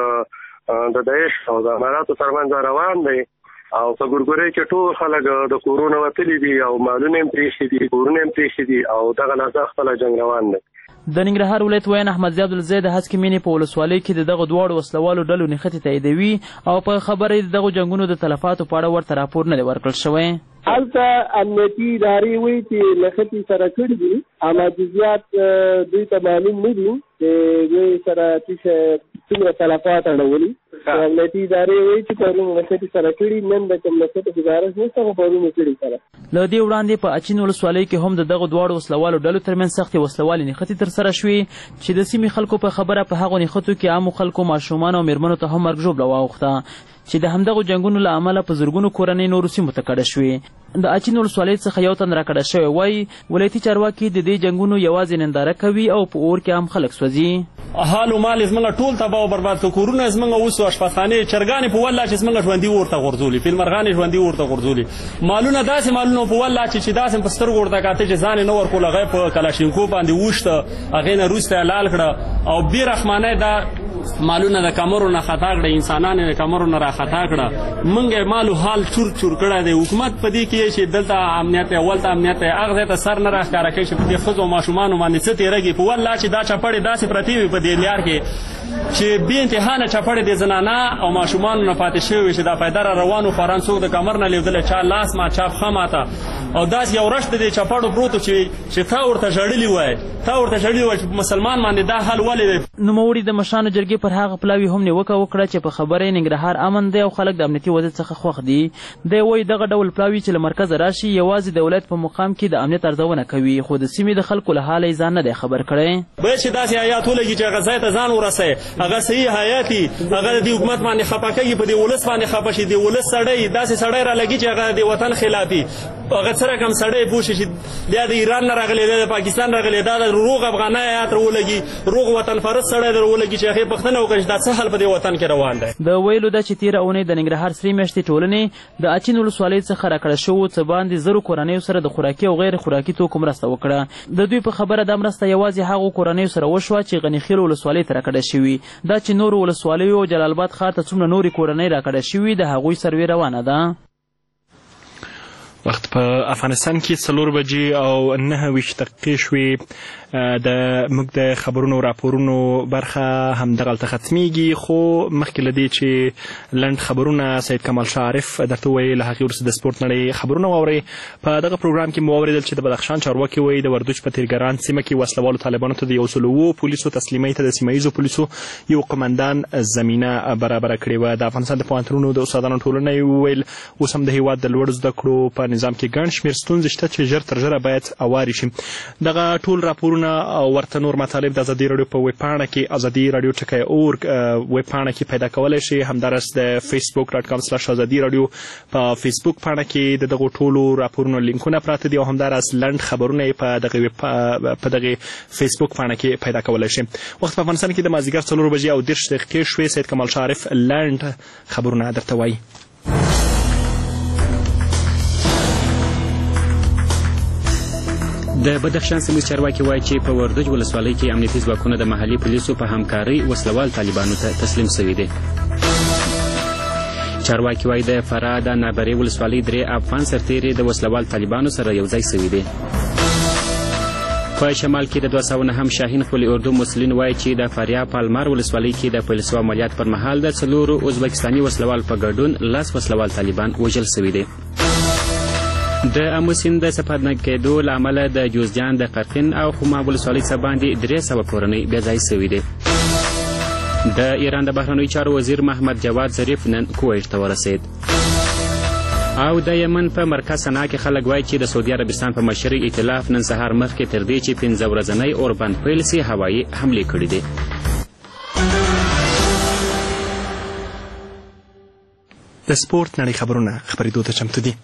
دی د داعش او د اماراتو ترمنځ روان دی او په ګورګورۍ کې ټول خلک د کورونو وتلي دي او مالونه یې پرېښي دي، کورونه یې پرېښي دي او دغه لحظه خپله جنګ روان دی. د ننګرهار ولایت ویان احمد زیاد الزی د هسکې مینې په ولسوالۍ کې د دغو دواړو وسلوالو ډلو نښتې تاییدوي او په خبره یې د دغو جنګونو د تلفاتو په اړه ورته راپور نه دی ورکړل شوی. هلته امنیتي ادارې وایي چې نښتې سره کړي دي، اما جزیات دوی ته معلوم نه دي چې دوی سره څومره تلفات اړولي. امنیتي ادارې وایي چې پرون نښتې سره کړي، نن د کوم نښتې ګزارش نشته، خو پرون یې کړي سره. له دې وړاندې په اچین ولسوالۍ کې هم د دغو دواړو وسلوالو ډلو ترمنځ سختې وسلوالې نښتې ترسره شوې چې د سیمې خلکو په خبره په هغو نښتو کې عامو خلکو، ماشومانو او میرمنو ته هم مرګ ژوبله واوښته چې د همدغو جنګونو له امله په زرګونو کورنۍ نورو سیمو ته کډه شوې. د اچین ولسوالۍ څخه یو تن راکډه شوی وایي ولایتي چارواکي د دې جنګونو یوازې ننداره کوي او په اور کې هم خلک سوځي. حال و مال زمونږ ټول تباه او برباد کړو، کورونه زمونږ اوس اشپزخانې، چرګانې په والله چې زمونږ ژوندي ورته غورځولي، فیلمرغانې ژوندي ورته غورځولي، مالونه داسې مالونه په والله چې داسې په سترګو ورته کاته چې ځان یې نه ورکول، هغه په کلاشینکوف باندې ووښته، هغې نه وروسته یې لال کړه او بې رحمانه دا مالونه د کمرو نه خطا کړه، انسانان یې د کمرو نه راخطا کړه. موږ یې مالو حال چور چور کړی دی. حکومت په دې کې چې دلته امنیت دی، اول ته امنیت دی، هغه ځای ته سر نه راښکاره کوي چې په دې ښځو او ماشومانو باندې څه تېرېږي. په والله چې دا چپړې داسې پرتې وي په دې لیار کې چې بې انتهانه چپړې د زنانه او ماشومانو نه پاتې شوي وي چې دا پیدا را روانو خواران څوک د کمر نه لیدلی، چا لاس ما چا پښه ماته او داسې یو رشت د دې چپړو پروت چې تا ورته ژړلي وای، تا ورته ژړلي وای چې مسلمان باندې دا حال ولې دی. نوموړي د مشرانو جرګې پر هغه پلاوي هم نیوکه وکړه چې په خبره یې ننګرهار امن دی او خلک د امنیتي وضعیت څخه خوښ دي. دی وایي دغه ډول پلاوي چې له مرکزه راشي یوازې د ولایت په مقام کې د امنیت ارزونه کوي، خو د سیمې د خلکو له حاله یې ځان نه دی خبر کړی. باید چې داسې حیات ولګي چې هغه ځای ته ځان ورسوي، هغه صحیح حیاتي، هغه د دې حکومت باندې خفه کوي، په دې ولس باندې خفه شي، د ولس سړی داسې سړی را لګي چې هغه د وطن خلافي، هغه څه رقم سړی پوه شي چې بیا د ایران نه راغلی، د پاکستان راغلی، دا د روغ افغانۍ حیات راولګي، روغ وطن پرست سړی در ولګي چې هغې پوښتنه وکړي چې دا څه حال په دې وطن کې روان دی. د ویلو ده چې تېره اونۍ د ننګرهار سرې میاشتې ټولنې د اچین ولسوالۍ څخه راکړه شوو څه باندې زرو کورنیو سره د خوراکي او غیر خوراکي توکو مرسته وکړه. د دوی په خبره دا مرسته یوازې هغو کورنیو سره وشوه چې غنیخیل ولسوالۍ ته راکړه شوي. دا چې نورو ولسوالیو او جلال آباد ښار ته څومره نورې کورنۍ راکډه شوي د هغوی سروې روانه ده. وخت په افغانستان کې 4 بجې او 9 دقیقې شوې. موږ د خبرونو راپورونو برخه همدغلته ختمیږي، خو مخکې له دې چې لنډ خبرونه سید کمال شاه عارف درته ووایي، له هغې وروسته د سپورټ نړۍ خبرونه واورئ. په دغه پروګرام کې مو واورېدل چې د بدخشان چارواکي وایي د وردوج په تیرګران سیمه کې وسلوالو طالبانو ته د 107 پولیسو تسلیمۍ ته د سیمه ییزو پولیسو یو قمندان زمینه برابره کړې وه. د افغانستان د پوهنتونونو د استادانو ټولنه یې وویل اوس هم د هېواد د لوړو زده کړو په نظام کې ګڼ شمېر ستونزې شته چې ژر تر ژره باید اوارې شي. دغه ټول راپورونه او ورته نور مطالب د ازادي راډیو په ویبپاڼه کې ازادي راډیو .org ویبپاڼه کې پیدا کولی شي. همداراز د facebook.com/ازادي راډیو په فیسبوک پاڼه کې د دغو ټولو راپورونو لینکونه پراته دي او همداراز لنډ خبرونه یې په دغه فیسبوک پاڼه کې پیدا کولی شي. وخت په افغانستان کې د مازدیګر 4 بجې او 10 دقیقې شوې. سید کمال شاه عارف لنډ خبرونه درته وایي. د بدخشان سیمې چارواکي وایي چې په وردوج ولسوالۍ کې امنیتي ځواکونه د محلي پولیسو په همکارۍ وسلوال طالبانو ته تسلیم شوي دي. چارواکي وایي د فراه د نابرې ولسوالۍ 3 افغان سرتیري د وسلوال طالبانو سره یوځای شوي دي. په شمال کې د 209 شاهین خولي اردو مسلین وایي چې د فاریاب پالمار ولسوالۍ کې د پولیسو عملیات پر مهال د 4 ازبکستاني وسلوال په ګډون 10 وسلوال طالبان وژل شوي دي. د امو سیند د څپانده کېدو له امله د جوزجان د قرقین او خما ولسوالۍ څخه باندې 300 کورنۍ بېځای شوي دي. د ایران د بهرنیو چارو وزیر محمد جواد ظریف نن کویت ته ورسید. او د یمن په مرکز صنعا کې خلک وایي چې د سعودي عربستان په مشرۍ ائتلاف نن سهار مخکې تر دې چې 15 ورځنی اوربند پیل سي هوایي حملې کړي دي. د سپورټ نړۍ خبرونه خبرېدو ته چمتو دي.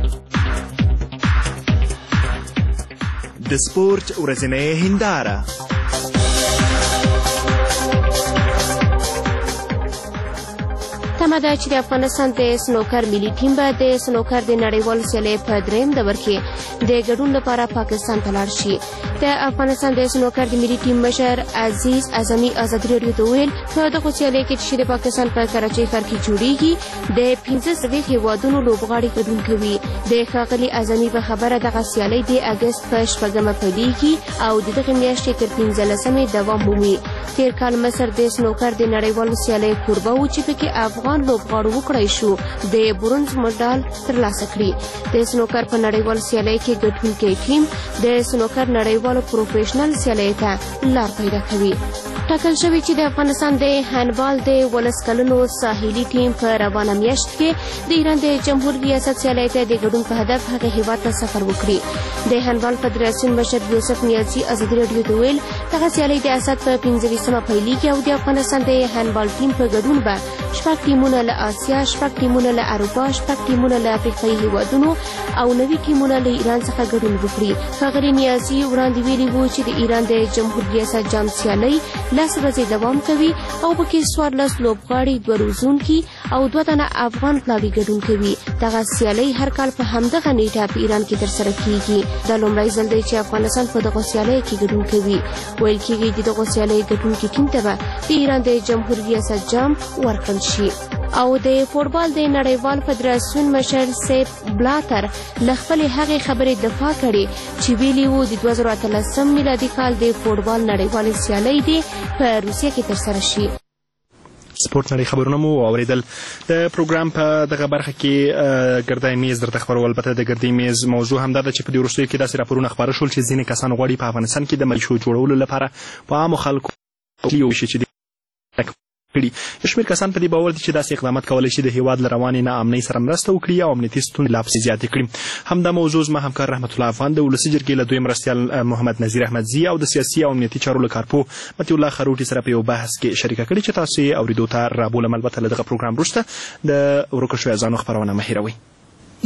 د سپورټ ورځنۍ هنداره. تمه ده چې د افغانستان د سنوکر ملي ټیم به د سنوکر د نړیوال سیالۍ په 3م دور کې د ګډون لپاره پاکستان ته لاړ شي. د افغانستان د سنوکر د ملي ټیم مشر عزیز اعظمي ازادي راډیو ته وویل په دغه سیالۍ کې چې د پاکستان په کراچۍ ښار کې جوړیږي د 15 هېوادونو لوبغاړي ګډون کوي. د ښاغلي اعظمي په خبره دغه سیالۍ د اګست په 4 پیلېږي او د دغې میاشتې تر 15 دوام مومي. تیر کال مصر د سنوکر د نړیوالو سیالۍ کوربه و چې پکې افغان لوبغاړو وکړی شو د برونز مډال ترلاسه کړي. د سنوکر په نړیوال سیالۍ کې ګټونکی ټیم د سنوکر نړیوالو پروفیشنل سیالۍ ته لار پیدا کوي. ټاکل شوی چې د افغانستان د هاندبال د 12 کلنو ساحلي ټیم په روانه میاشت کې د ایران د جمهور ریاست سیالۍ ته د ګډون په هدف هغه هیواد ته سفر وکړي. د هاندبال فدراسیون مشر یوسف نیازي ازادي راډیو ته ویل دغه سیالۍ د اسد په 15مه پیلېږي او د افغانستان د هاندبال ټیم په ګډون به 6 ټیمونه له آسیا، 6 ټیمونه له اروپا، 6 ټیمونه له افریقایي هیوادونو او 9 ټیمونه له ایران څخه ګډون وکړي. ښاغلي نیازي وړاندې ویلي وو چې د ایران د جمهور ریاست جام سیالۍ 10 ورځې دوام کوي او پکې 14 لوبغاړي 2 روزونکي او 2 تنه افغان پلاوي ګډون کوي. دغه سیالۍ هر کال په همدغه نیټه په ایران کې ترسره کیږي. دا لومړی ځل دی چې افغانستان په دغه سیالۍ کې ګډون کوي. ویل کېږي د دغه سیالۍ ګټونکي ټیم ته به د ایران د جمهور ریاست جام ورکړل شي. او د فوټبال د نړیوال فدراسیون مشر سیپ بلاتر له خپلې هغې خبرې دفاع کړې چې ویلي وو د 2013 میلادي کال د فوټبال نړیوالې سیالۍ دې په روسیه کې ترسره شي. سپورټ نړۍ خبرونه مو واورېدل. د پروګرام په دغه برخه کې ګردی میز درته خبرول. البته د ګردی میز موضوع همدا ده چې په دې وروستیو کې داسې راپورونه خپاره شول چې ځینې کسان غواړي په افغانستان کې د ملیشو جوړولو لپاره په عامو خلکو وشي چې کړي. شمېر کسان په دې باور دي چې داسې اقدامات کولی شي د هېواد له روانې ناامنۍ سره مرسته وکړي او امنیتي ستونزې لا پسې زیاتې کړي. همدا موضوع زما همکار رحمت الله افغان د ولسي جرګې له دویم مرستیال محمد نظیر احمدزي او د سیاسي او امنیتي چارو له کارپو مطیع الله خروټي سره په یو بحث کې شریکه کړې چې تاسو یې اورېدو ته رابولم. البته له دغه پروګرام وروسته د ورکو شویو ځانو خپرونه مه هېروئ.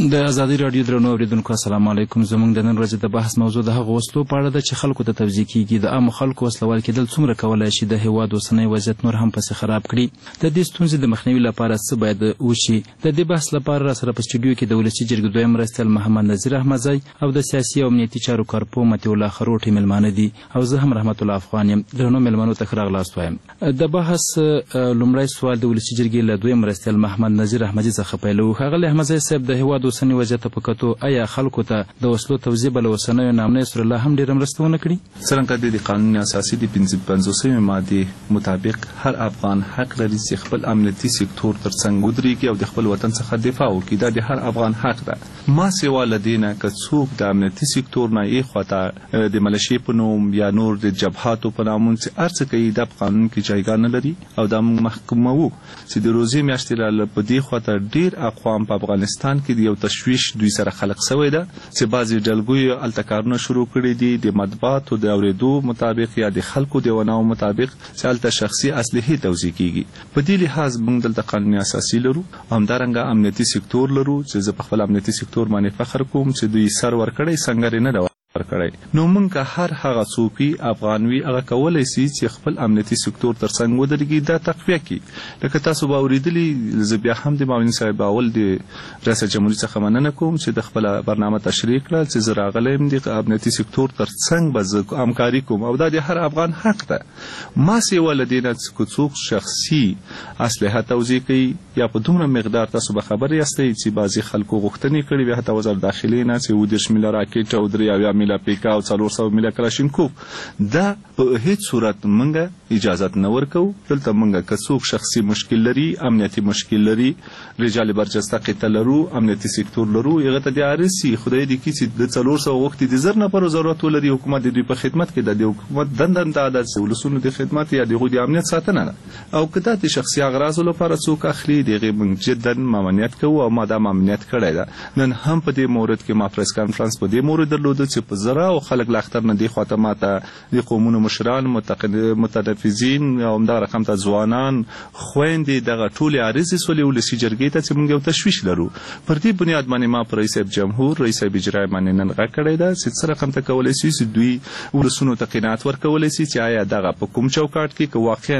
د ازادي راډیو درنو اوریدونکو السلام علیکم. زموږ د نن ورځې د بحث موضوع د هغو وسلو په اړه ده چې خلکو ته توزیع کیږي. د عامو خلکو وسلوال کېدل څومره کولی شي د هېواد اوسنی وضعیت نور هم پسې خراب کړي؟ د دې ستونزې د مخنیوي لپاره څه باید وشي؟ د دې بحث لپاره راسره په سټوډیو کې د ولسي جرګې دویم مرستیال محمد نذیر احمدزی او د سیاسي او امنیتي چارو کارپوه مطیع الله خروټي مېلمانه دي او زه هم رحمت الله افغان یم. درنو مېلمنو ته ښه راغلاست وایم. د بحث لومړی سوال د ولسي جرګې له دویم مرستیال محمد نذیر احمدزي څخه پیلوو. ښاغلی احمدزی صاحب، د هېواد اوسني وضعیت په کتو آیا خلکو ته د وسلو توزیع به له اوسنیو نامنیو سره لا هم ډېره مرسته ونه کړي؟ څرنګه د قانون اساسي د 55 مادې مطابق هر افغان حق لري چې خپل امنیتي سکتور ترڅنګ ودرېږي او د خپل وطن څخه دفاع وکړي. دا د هر افغان حق ده. ما سوا له دې نه که څوک د امنیتي سکتور نه یې خواته د ملشې په نوم یا نور د جبهاتو په نامون چې هر څه کوي دا په قانون کې جایګاه نه لري او دا موږ محکوموو چې د روزې میاشتې راله په دې خواته ډېر اقوام په افغانستان کې د یو تشویش دوی سره خلق شوی ده چې بعضې ډلګیو هلته کارونه شروع کړي دي د مطبوعاتو د اورېدو مطابق یا د خلکو د وناو مطابق چې هلته شخصي اسلحې توزیع کیږي. په دې لحاظ موږ دلته قانوني اساسي لرو، همدارنګه امنیتي سکتور لرو چې زه په خپل امنیتي سکتور باندې فخر کوم چې دوی سر ورکړی سنګر یې نه ده ورکړی. نو موږ که هر هغه څوک افغان وي هغه کولی شي چې خپل امنیتي سکتور ترڅنګ ودرېږي، دا تقویه کړي. لکه تاسو به اورېدلي، زه بیا هم د معاون صاحب اول د ریاست جمهوري څخه مننه کوم چې د خپله برنامه تشریح کړه چې زه راغلی یم د امنیتي سکتور ترڅنګ به زه همکاري کوم او دا د هر افغان حق ده. ما سوا له دې نه که څوک شخصي اسلحه توزیع کوي یا په دومره مقدار، تاسو به خبر یاستئ چې بعضې خلکو غوښتنې کړي وي حتی وزارت داخلې نه چې 20 میله راکټ او 3 میله پیکا او 400 میله کلاشینکوف، دا په هیڅ صورت موږ اجازت نه ورکوو. دلته موږ که څوک شخصي مشکل لري، امنیتي مشکل لري، رجال برجسته قطه لرو، امنیتي سکتور لرو، هغه ته د عارضي خدای دې کړي چې د 400 وخت د 1000 نفرو ضرورت ولري. حکومت د دوی په خدمت کې ده. د حکومت دنده دا ده چې ولسونو د خدمت یا د هغوی د امنیت ساتنه ده او که دا د شخصي اغراضو لپاره څوک اخلي د هغې موږ جدا ممنوعیت کوو او ما دا ممنوعیت کړی ده. نن هم په دې مورد کې ما پریس کانفرنس په دې مورد درلوده چې په زره او خلک له اختر نه دې خواته ما ته د قومونو مشران، متنفذین او همدغه رقم ته ځوانان، خویندې، دغه ټولې عارضې سولې ولسي جرګې ته چې موږ یو تشویش لرو. پر دې بنیاد باندې ما په رئیس جمهور، رئیس اجرایي باندې نن غږ کړی ده چې څه رقم ته کولی شي چې دوی ولسونو ته قناعت ورکولی شي چې آیا دغه په کوم چوکاټ کې که واقعا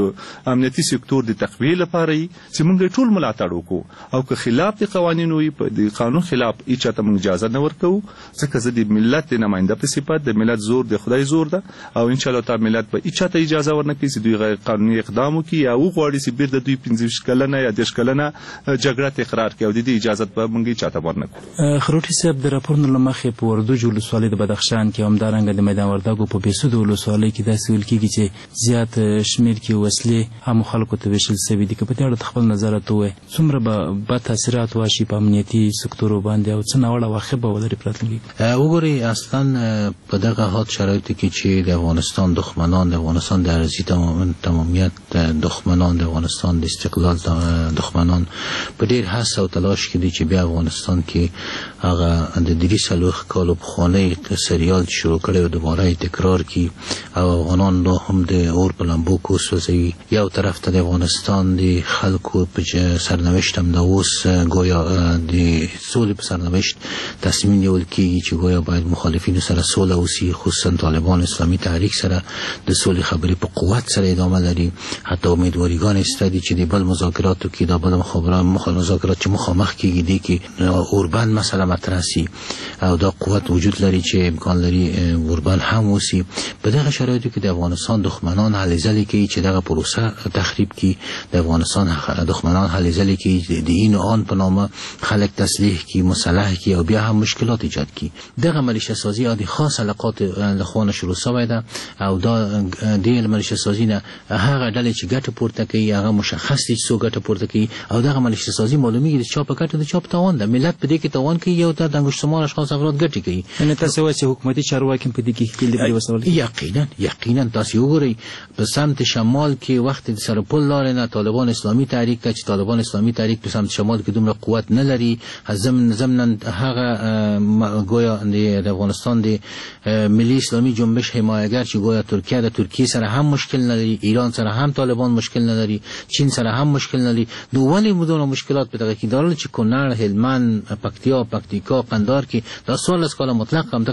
د امنیتي سکتور د تقویې لپاره وي چې موږ ټول ملاتړ وکړو او که خلاف د قوانینو وي، د قانون خلاف هېچا ته موږ اجازه نه ورکوو. ځکه زه د ملت د نماینده په صفت، د ملت زور د خدای زور ده او انشاءالله تعالی ملت به هېچا ته اجازه ورنه کړي چې دوی غیر قانوني اقدام وکړي یا وغواړي چې بیرته دوی 15 کلنه یا 10 کلنه جګړه تکرار کړي او د دې اجازت به موږ هېچا ته ورنه کړو. خروټي صاحب، د راپورونو له مخې په وردوج ولسوالۍ د بدخشان کې همدارنګه د میدان وردګو په بېسودو ولسوالۍ کې داسې ویل کېږي چې زیات شمېر کې وسلې عامو خلکو ته ویشل سوي دي. که په دې اړه خپل نظر راته ووایي څومره به بد تاثیرات واشي په امنیتي سکتورو باندې او څه ناوړه عواقب به ولري په راتلونکي کې؟ وګورئ، اصلا په دغه حال شرایطو کې چې د افغانستان دښمنان، د افغانستان د ارضي تمامیت دښمنان، د افغانستان د استقلال دښمنان په ډېر هڅه او تلاش کې دي چې بیا افغانستان کې هغه د 3 کالو پخوانی سریال چې شروع کړی و دوباره تکرار کړي او افغانان لا هم د اور په لمبو کې وسوځوي. یو طرف ته د افغانستان د خلکو په سرنوشت هم د اوس ګویا د سولې په سرنوشت تصمیم نیول کېږي چې ګویا باید مخالفینو سره سوله وسي، خصوصا طالبان اسلامي تحریک سره د سولې خبرې په قوت سره ادامه لري. حتی امیدواریګان شته دي چې د بل مذاکراتو کې د بل مذاکرات چې مخامخ کېږي دي کې اوربند مسله مطرح سي او دا قوت وجود لري چې امکان لري اوربند هم وسي. په دغه شرایطو کې د افغانستان دښمنان هلې ځلې کوي چې دغه پروسه تخریب کړي. د افغانستان دښمنان هلې ځلې کوي د این آن په نامه خلک تسلیح کړي، مسلح کړي او بیا هم مشکلات ایجاد کړي. دغه ملیشه سازی د خاص علاقات لخوا شروع شوی ده او دا د ملیشه سازی نه هغه ډلې چې ګټه پورته کوي هغه مشخص دي چې څو ګټه پورته کوي او دغه ملیشه سازی معلومیږي چې چا په ګټه د چا په تاوان ده. ملت په دې کې تاوان کوي کیږي او د انګشتمال اشخاص افراد ګټي کوي. یعنی تاسو وایئ چې حکومتي چارواکي په دې کې خپل دی وسول. یقینا تاسو وګورئ په سمت شمال کې وخت د سرپل لارې نه طالبان اسلامي تحریک چې طالبان اسلامي تحریک په سمت شمال کې دومره قوت نه لري، ضمن هغه گویا د افغانستان د ملي اسلامي جنبش حمایتګر چې گویا ترکیه د ترکیه سره هم مشکل نه لري، ایران سره هم طالبان مشکل نه لري، چین سره هم مشکل نه لري. نو ولې مدونه مشکلات په دغه کې دارل چې کونړ، هلمند، پکتیکا، قندهار کې دا سوال از کالا مطلق هم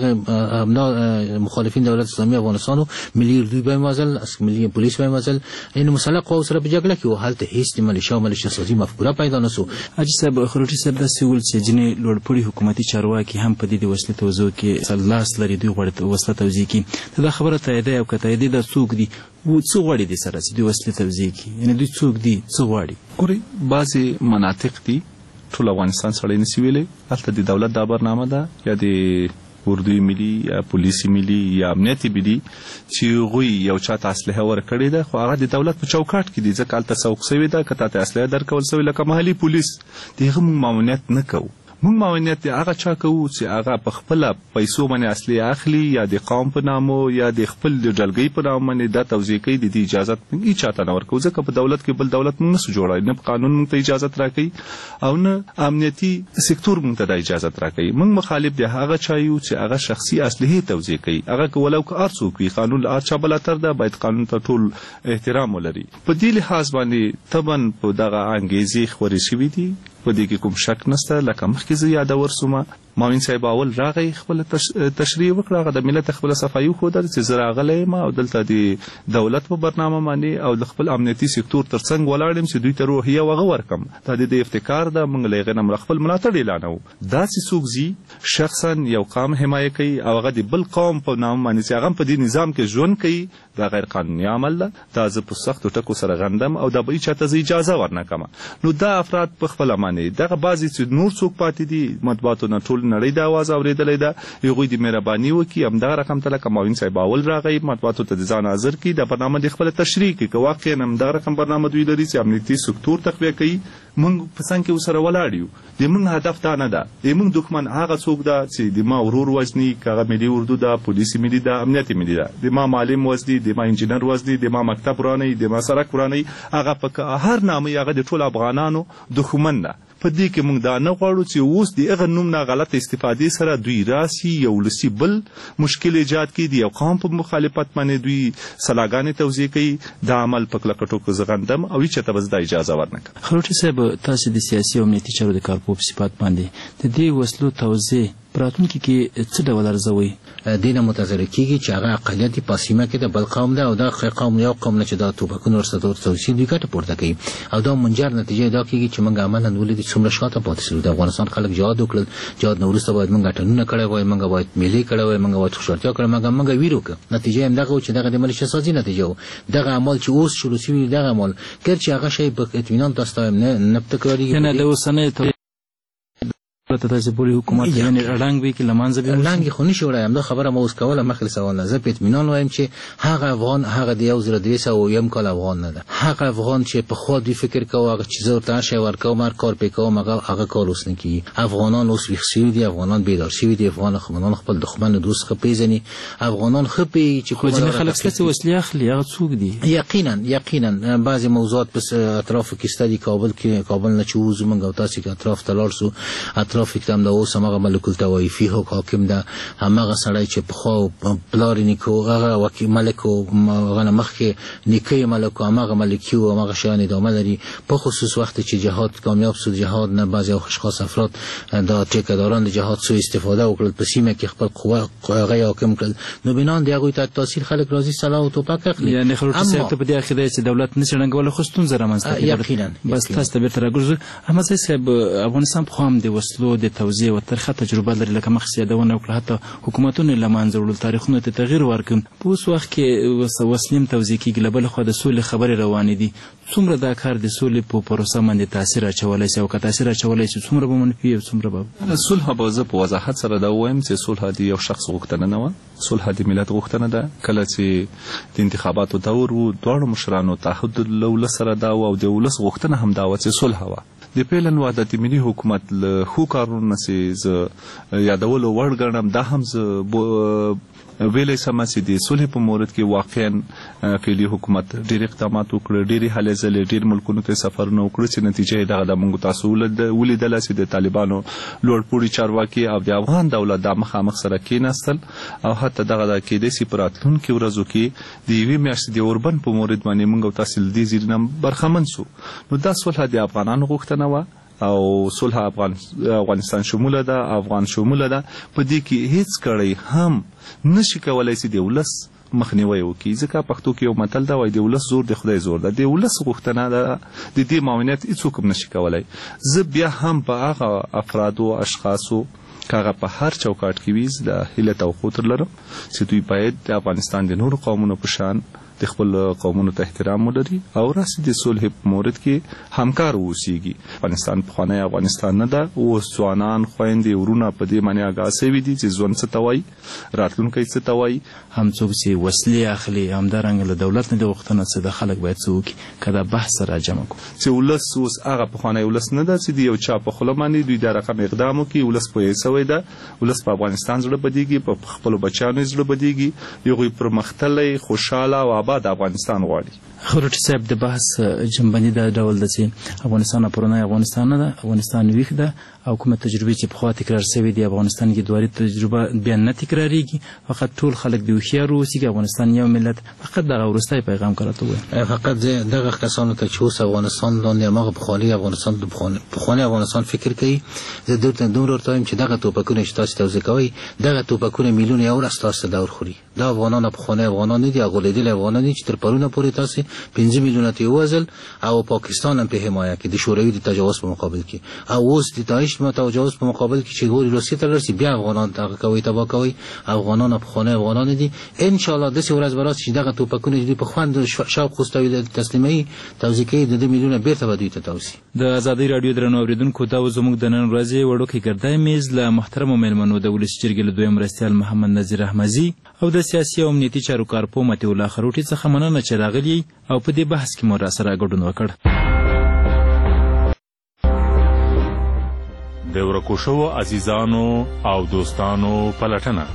دغه مخالفین دولت اسلامي افغانستان ملي اردوی به مازل از ملي پولیس به مازل این مسلح قوا سره په جګړه کې او حالت هیڅ ملیشیا سازي مفکوره پیدا نسو. حاجي صاحب خروټي صاحب داسې ول چې ځینې لوړپوړي حکومتي چارواکي هم په دې د وسلې توزیع کې لاس لري، دوی غواړي وسله توزیع کړي. دا خبره تاییده او که تاییده دا څوک دي و څه غواړي دې سره چې دوی وسلې توزیع کړي؟ یعنی دوی څوک دي، څه غواړي؟ ګورئ بعضې مناطق دي ټول افغانستان سړی نسي ویلی، هلته د دولت دا برنامه ده یا د اردوی ملي یا پولیسي ملي یا امنیتي ملي چې هغوی یو چاته اسلحه ورکړې ده، خو هغه د دولت په چوکاټ کې دي، ځکه هلته سوق سوې ده که تاته اسلحه درکول سوې لکه محلي پولیس د هغه موږ معاونیت نه کوو. موږ معاونیت د هغه چا کوو چې هغه په خپله پیسو باندې اسلحه اخلي یا د قوم په نامو یا د خپل د ډلګۍ په نام باندې دا توزیع کوي. د دې اجازت موږ هېچ چاته نه ورکوو، ځکه په دولت کې بل دولت موږ نسو جوړولی، نه په قانون موږ ته اجازت راکوي او نه امنیتي سکتور موږ ته دا اجازت راکوي. موږ مخالف د هغه چا یو چې هغه شخصي اسلحې توزیع کوي، هغه که ولو که هر څوک وي، قانون له هر چا بلاتر ده، باید قانون ته ټول احترام ولري. په دې لحاظ باندې طبعا په دغه انګیزې خورې شوي دي، په دې کې کوم شک نشته. لکه مخکې زه یادور سومه معاون صاحب اول راغی خپله تشریح وکړه، هغه د ملت خپله صفایي وښودل چې زه راغلی یم او دلته د دولت په برنامه باندې او د خپل امنیتي سکتور تر څنګ ولاړ یم چې دوی ته روحیه او هغه ورکړم. دا د دې افتکار ده، موږ له هغې نه خپل ملاتړ اعلانوو. داسې څوک ځي شخصا یو قوم حمایه کوي او هغه د بل قوم په نام باندې چې هغه په دې نظام کې ژوند کوي، دا غیر قانوني عمل ده. دا زه په سختو ټکو سره غندم او دا به هېچاته زه اجازه ورنه کړم. نو دا افراد په خپله باندې دغه بعضې چې نور څوک پاتې دي، مطبوعاتو نه ټول نړۍ د اواز اورېدلی ده، هغوی د مهرباني وکړي همدغه رقم ته لکه معاون صاحب اول راغی مطبوعاتو ته د ځان حاضر کړي، دا برنامه د خپله تشریح کړي که واقعا همدغه رقم برنامه دوی لري چې امنیتي سکتور تقویه کوي. موږ په څنګ کې ورسره ولاړ یو. د موږ هدف دا نه ده، د موږ دښمن هغه څوک ده چې د ما ورور وزني، که هغه ملي اردو ده، پولیسي ملي ده، امنیتي ملي ده، د ما معلم وزني، د ما انجینر وزني، د ما مکتب ورانی، د ما سړک ورانی، هغه په هر نامه هغه د ټولو افغانانو دښمن ده. په دې کې موږ دا نه غواړو چې اوس د هغه نوم نه غلطه استفادې سره دوی راسي یو ولسي بل مشکل ایجاد کړي، د یو قوم په مخالفت باندې دوی سلاګانې توزیع کوي. دا عمل په کلکه ټوکو زه غندم او هېچاته به زه دا اجازه ورنه کړم. خروټي صاحب تاسو د سیاسي او امنیتي چارو د کارپوه په صفت باندې د دې وسلو توزیع په راتلونکي کې څه ډول ارزوئ؟ دې نه متضرر کېږي چې هغه اقلیت په سیمه کې د بل قوم ده او دا قوم یو قوم نه چې دا توپکونه ورسره توزیع دوی ګټه پورته کوي او دا منجر نتیجه دا کېږي چې موږ عملا ولیدو څومره شاته پاتې شولو. د افغانستان خلک جهاد وکړل، جهاد نه وروسته باید موږ اټنونه کړی وای، موږ باید میلې کړی وای، موږ باید خوشحالتیا کړی، موږ ویر وکړو. نتیجه یې همدغه و چې دغه د ملیشه سازي نتیجه و. دغه عمل چې اوس شروع شوي دغه عمل ګر چې هغه شی په اطمینان تاسو ته نه تکرارېږي. یعنې د اوسنۍ تاسو پوری حکومت یعنی رنګ وی کې لمانځه به رنګ خو نشي وړایم. دا خبره مو اوس کوله مخکې سوال نه، زه په اطمینان وایم چې هغه افغان هغه د 1300 کال افغان نه ده. هغه افغان چې په خو دی فکر کوي هغه چیزو ته شی ورکو مر کار پکاو هغه کار اوس نه کوي. افغانان اوس ویښ دي، افغانان بیدار شوي دي، افغانان خپل دښمن دوست خپېژني، افغانان خپې چې کوم خلک څه وسلې اخلي هغه څوک دي. یقینا بعضی موضوعات په اطراف کې ستدي کابل نه چوز موږ او تاسو کې اطراف تلار سو اطراف کې هم دا اوس هغه ملک الطوایفي حاکم ده، هغه سړی چې په خو پلار نیکو هغه وکیل ملک او هغه مخکې نیکي ملک او هغه ملکی او هغه شان ادامه لري. په خصوص وخت چې جهاد کامیاب شو، جهاد نه بعضی اشخاص افراد دا ټیکداران د جهاد سو استفاده وکړل، په سیمه کې خپل قوه هغه حاکم کړل. نو بنان دی هغه ته تاثیر خلک راځي سلاح او توپک اخلي. یعنی خروټي صاحب ته په دې اخیده چې دولت نشي رنګول خو ستونزه رامنځته کوي. یقینا بس تاسو ته بیرته راګرځو. احمد صاحب افغانستان په خام د وسلو د توزیع او ترخه تجربه لري، لکه مخکې یادونه وکړه حتی حکومتونه له منځه وړل، تاریخونه ته تغییر ورکړ. په اوس وخت کې وسلې توزیع کېږي، له بلې خوا د سولې خبرې روانې دي. څومره دا کار د سولې په پروسه باندې تاثیر اچولی شي او که تاثیر اچولی شي څومره به منفي او څومره به صلح؟ به زه په وضاحت سره دا ووایم چې صلح د یو شخص غوښتنه نه وه، صلح د ملت غوښتنه ده. کله چې د انتخاباتو دور و دواړو مشرانو تعهد له ولس سره دا و او د ولس غوښتنه هم دا وه چې صلح وه. د فعلا وحدت ملي حکومت له ښو کارونو نه چې زه یادولو وړ ګڼم دا هم زه ویلی سمه چې د صلح په مورد کې واقعا فعلي حکومت ډېر اقدامات وکړه، ډېرې هلې ځلې ډېر ملکونو ته سفرونه وکړه چې نتیجه یې دغه ده. موږ تاسو ولیدله چې د طالبانو لوړپوړي چارواکي او د افغان دولت دا مخامخ سره کېناستل او حتی دغه ده کېدای شي په راتلونکي ورځو کې د یوې میاشتې د اوربند په مورد باندې موږ او تاسو له دې زیري نه برخمن سو. نو دا صلح د افغانانو غوښتنه وه او صلح افغانستان شموله ده، افغان شموله ده. په دې کې هیڅ کړی هم نشي کولای چې د ولس مخنیوی وکړي، ځکه پښتو کې یو متل ده وایي د ولس زور د خدای زور ده. د ولس غوښتنه ده د دې معاونیت هیڅوک هم نشي کولای. زه بیا هم په هغه افرادو اشخاصو که هغه په هر چوکاټ کې وي د هیله توقع تر لرم چې دوی باید د افغانستان د نورو قومونو په شان د خپل قومونو ته احترام ولري او راسي د صلح په مورد کې همکار اوسیږي. افغانستان پخوانی افغانستان نه ده. اوس ځوانان خویندې ورونه په دې معنی آګاه سوي دي چې ژوند څه ته وایي، راتلونکی څه ته وایي. هم څوک چې وسلې اخلي همدارنګه له دولت نه د غوښتنه څه د خلک باید څه وکړي که دا بحث سره جمع کړو چې ولس اوس هغه پخوانی ولس نه ده چې د یو چا په خوله باندې دوی دا رقم اقدام وکړي. ولس پوهې سوی ده، ولس په افغانستان زړه بدیږي، په خپلو بچیانو زړه بدیږي. هغوی پرمختللی خوشحاله او آباد افغانستان غواړي. خروټي صاحب د بحث جنبندي دا ډول ده چې افغانستان پرونی افغانستان نه ده، افغانستان ویښ ده او کومه تجربې چې پخوا تکرار شوې دي افغانستان کې دواري تجربه بیا نه تکراریږي. فقط ټول خلک د هوښیار اوسي چې افغانستان یو ملت. فقط دغه وروستی پیغام کراته ووایم، فقط دغه کسانو ته چې اوس افغانستان لاندې هماغه پخوانی افغانستان فکر کوي، زه دومره ورته وایم چې دغه توپکونه چې تاسو توضیح کوئ دغه توپکونه میلیون یو ورځ تاسو ته دور خوري. دا افغانان پخوانی افغانان نه دي، غولېدلي افغانان دي چې تر پرونه پورې تاسو 5 میلیونه ته ووژل او پاکستان هم په حمایه کې د شوروي د تجاوز په مقابل کې او اوس د داعش تجاوز په مقابل کې چې ګوري روسیې ته لرسي بیا افغانان دغه کوي تباه کوي. افغانان پخوانی افغانان دي. ان شاء الله داسې ورځ به راشي چې دغه توپکونه چې په خوند شوق خوستوي تسلیمي توزیع کوي د 2 میلیونه بیرته به دوی ته توسي. د آزادۍ راډیو درنو اوریدونکو دا زموږ د نن ورځې وړوکی ګردای میز له محترمو میلمنو د ولسي جرګې له دویم مرستیال محمد نظیر احمدي او د سیاسي او امنیتي چارو کارپو مطیع الله خروټي څخه مننه چې راغلي او په دې بحث کې مو راسره ګډون وکړ. د ورکو شوو عزیزانو او دوستانو پلټنه.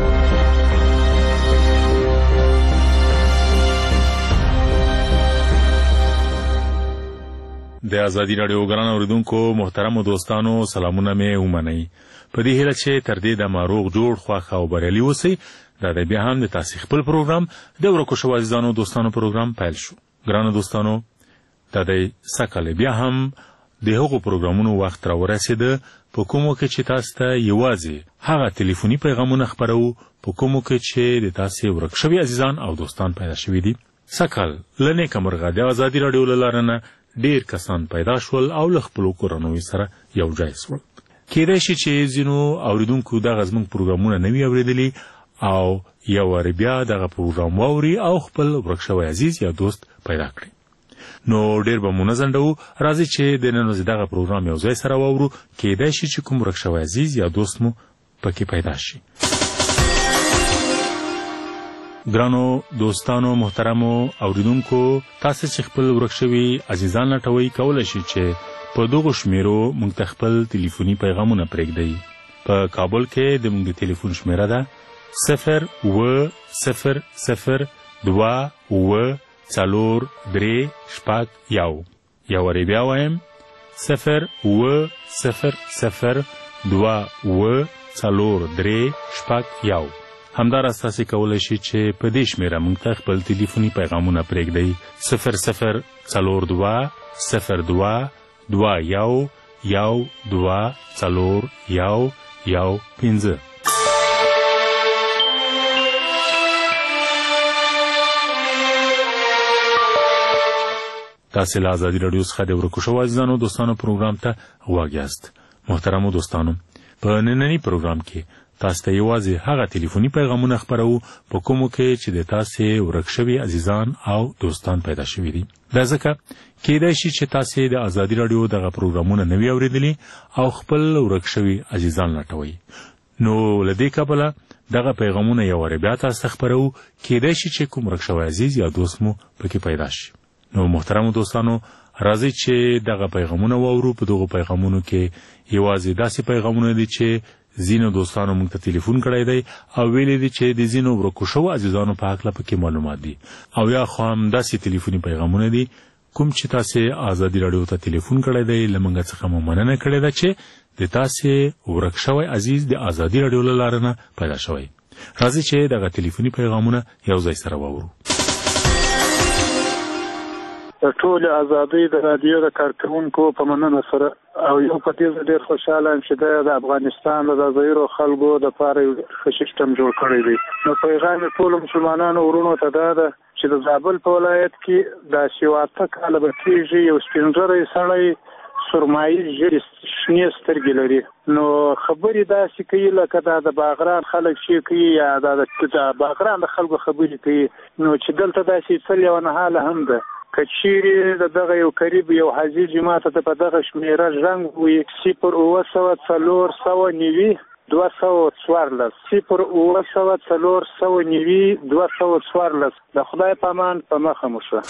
د آزادۍ راډیو ګران اوریدونکو محترمو دوستانو سلامونه مې ومنئ. په دې هیله چې تر دې دمه روغ جوړ خوښ او بریالي اوسئ. دا د بیا هم د تاسې خپل پروګرام د ورکو شوو عزیزانو دوستانو پروګرام پیل شو. ګرانو دوستانو دا د سږ بیا هم د هغو پروګرامونو وخت راورسېده په کومو کې چې تاسو ته یوازې هغه ټلیفوني پیغامونه خپروو په کومو کې چې د تاسې ورک شوي عزیزان او دوستان پیدا شوي دي. سږ له نیکه مرغه د آزادۍ راډیو له لارې نه ډېر کسان پیدا شول او له خپلو کورنیو سره یو ځای شول. کیدای شي چې ځینو اوریدونکو دغه زموږ پروګرامونه نه وي اورېدلي او یو وارې بیا دغه پروګرام واوري او خپل ورک شوی عزیز یا دوست پیدا کړي. نو ډېر به مو نه ځنډوو، راځئ چې د نن ورځې دغه پروګرام یو ځای سره واورو. کیدای شي چې کوم ورک شوی عزیز یا دوست مو پکې پیدا شي. ګرانو دوستانو محترمو اوریدونکو، تاسو چې خپل ورک شوي عزیزان لټوئ کولی شي چې په دغو شمیرو موږ ته خپل ټلیفوني پیغامونه پرېږدئ. په کابل کې د موږ د ټلیفون شمیره ده 0800437 یو وارې بیا وایم 0800437 همداراز تاسې کولی شئ چې په دې شمیره موږ ته خپل ټلیفوني پیغامونه پرېږدئ 00221124115. تاسې له آزادۍ راډیو څخه د ورکو شوو عزیزانو دوستانو پروګرام ته غوږ یاست. محترمو دوستانو، په ننني پروګرام کې تاسو ته یوازې هغه ټلیفوني پیغامونه خپروو په کومو کې چې د تاسې ورک شوي عزیزان او دوستان پیدا شوي دي. دا ځکه کیدای شي چې تاسې د آزادۍ راډیو دغه پروګرامونه نه وي اورېدلي او خپل ورک شوي عزیزان لټوئ. نو له دې کبله دغه پیغامونه یو وارې بیا تاسو ته خپروو. کیدای شي چې کوم ورک شوی عزیز یا دوست مو پکې پیدا شي. نو محترمو دوستانو، راځي چې دغه پیغامونه واورو. په دغه پیغامونو کې یوازې داسې پیغامونه دي چې ځینو دوستانو موږ ته ټلیفون کړی دی او ویلي دي چې د ځینو ورکو شوو عزیزانو په هکله پکې معلومات دي، او یا خو هم داسې ټلیفوني پیغامونه دي کوم چې تاسې ازادي راډیو ته ټلیفون کړی دی له موږ څخه مو مننه کړې ده چې د تاسې ورک شوی عزیز د ازادي راډیو له لارې نه پیدا شوی. راځي چې دغه ټلیفوني پیغامونه یو ځای سره واورو. ټول ازادي د رادیو د کارکونکو په مننه سره او یو په دې ډېر خوشاله یم چې د افغانستان د ځایرو خلکو د پاره ښه سیستم جوړ کړی دی. نو پیغام ټول مسلمانانو ورونو ته دا ده چې د زابل په ولایت کې د 7 کاله به کېږي یو سپینږیری سړی سرمایي ژیړې شنې سترګې لري. نو خبرې داسې کوي لکه دا د باغران خلک چې کوي یا د باغران د خلکو خبرې کوي. نو چې دلته داسې څه لیونهاله هم ده که چیرې د دغه یو قریب یو حاجي جماعت ته په دغه شمېره رنګ وي 0-900-490-214 0-900-490-214. د خدای په امان په مخه مو شه.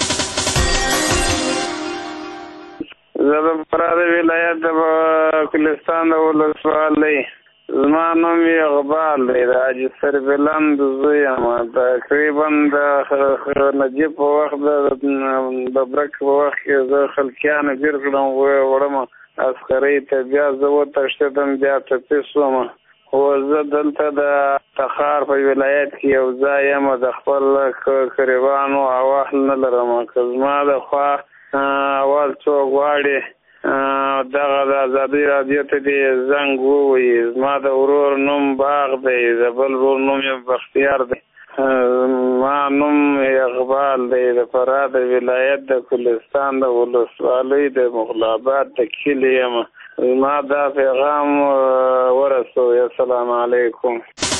زه د فراه ولایت د کلستان د ولسوالۍ، زما نوم اقبال دی، د حاجي سربلند زوی یم. تقریبا د نجیب په وخت د برک په وخت کې زه خلکیانو ګیر کړم وړم عسکرۍ ته، بیا زه وتښتېدم بیا ټپي شوم. خو زه دلته د تخار په ولایت کې یو ځای یم، د خپل قریبانو اواهل نه لرم. که زما د خوا اول څوک غواړي دغه د ازادي راډیو ته دې زنګ ووایي. زما د ورور نوم باغ دی، د بل ورور نوم یې بختیار دی، ما نوم اقبال دی، د فراه د ولایت د کلستان د ولسوالۍ د مغلاباد د کلي یم. زما دا پیغام ورسوئ. السلام علیکم.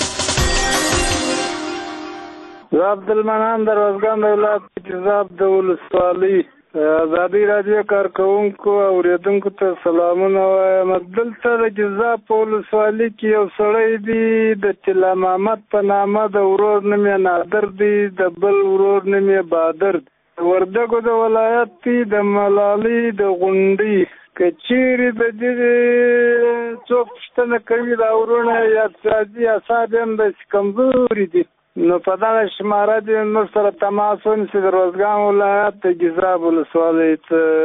زه عبدالمنان د روزګان د ولایت جذاب د ولسوالۍ ازادي راډیو کارکونکو اوریدونکو ته سلامونه وایم. دلته د جذاب په ولسوالۍ کې یو سړی دی د طلا محمد په نامه، د ورور نوم یې نادر دی، د بل ورور نوم یې بادر دی. وردګو د ولایت دی د ملالۍ د غونډۍ. که چیرې د دې څوک پوښتنه کوي دا ورونه یا اقتصادي اعصاب هم داسې کمزوري دي، نو په دغه شماره دې موږ سره تماس ونیسي. د روزګان ولایت د ګیزاب ولسوالۍ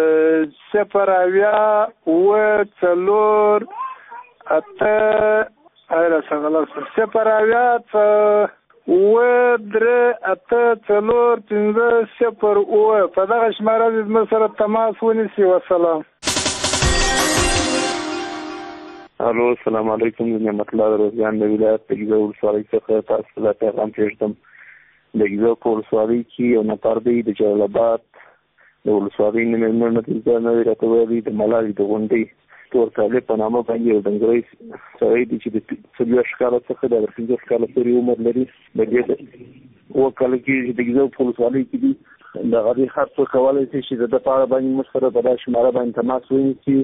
0-8-3-8-4-5-0 په دغه شماره دې موږ سره تماس ونیسي. وسلام. الو، السلام علیکم. د نعمت الله د روزګان د ولایت د ګیزاب ولسوالۍ څخه تاسو ته پیغام پېږدم. د ګیزاب په ولسوالۍ کې یو نفر دی د جلال آباد د ولسوالۍ نه مېلمانه دي، نه راته ویلي د ملالۍ د غونډۍ تور طالب په نامه باندې یو ډنګری سړی دی چې د 40 کاله څخه د 15 کاله پورې عمر لري. د دې اووه کاله کې د ګیزاب په ولسوالۍ کې دي. د هغې هر څوک کولی شي چې د ده په اړه باندې موږ سره په دا شماره باندې تماس ونیسي.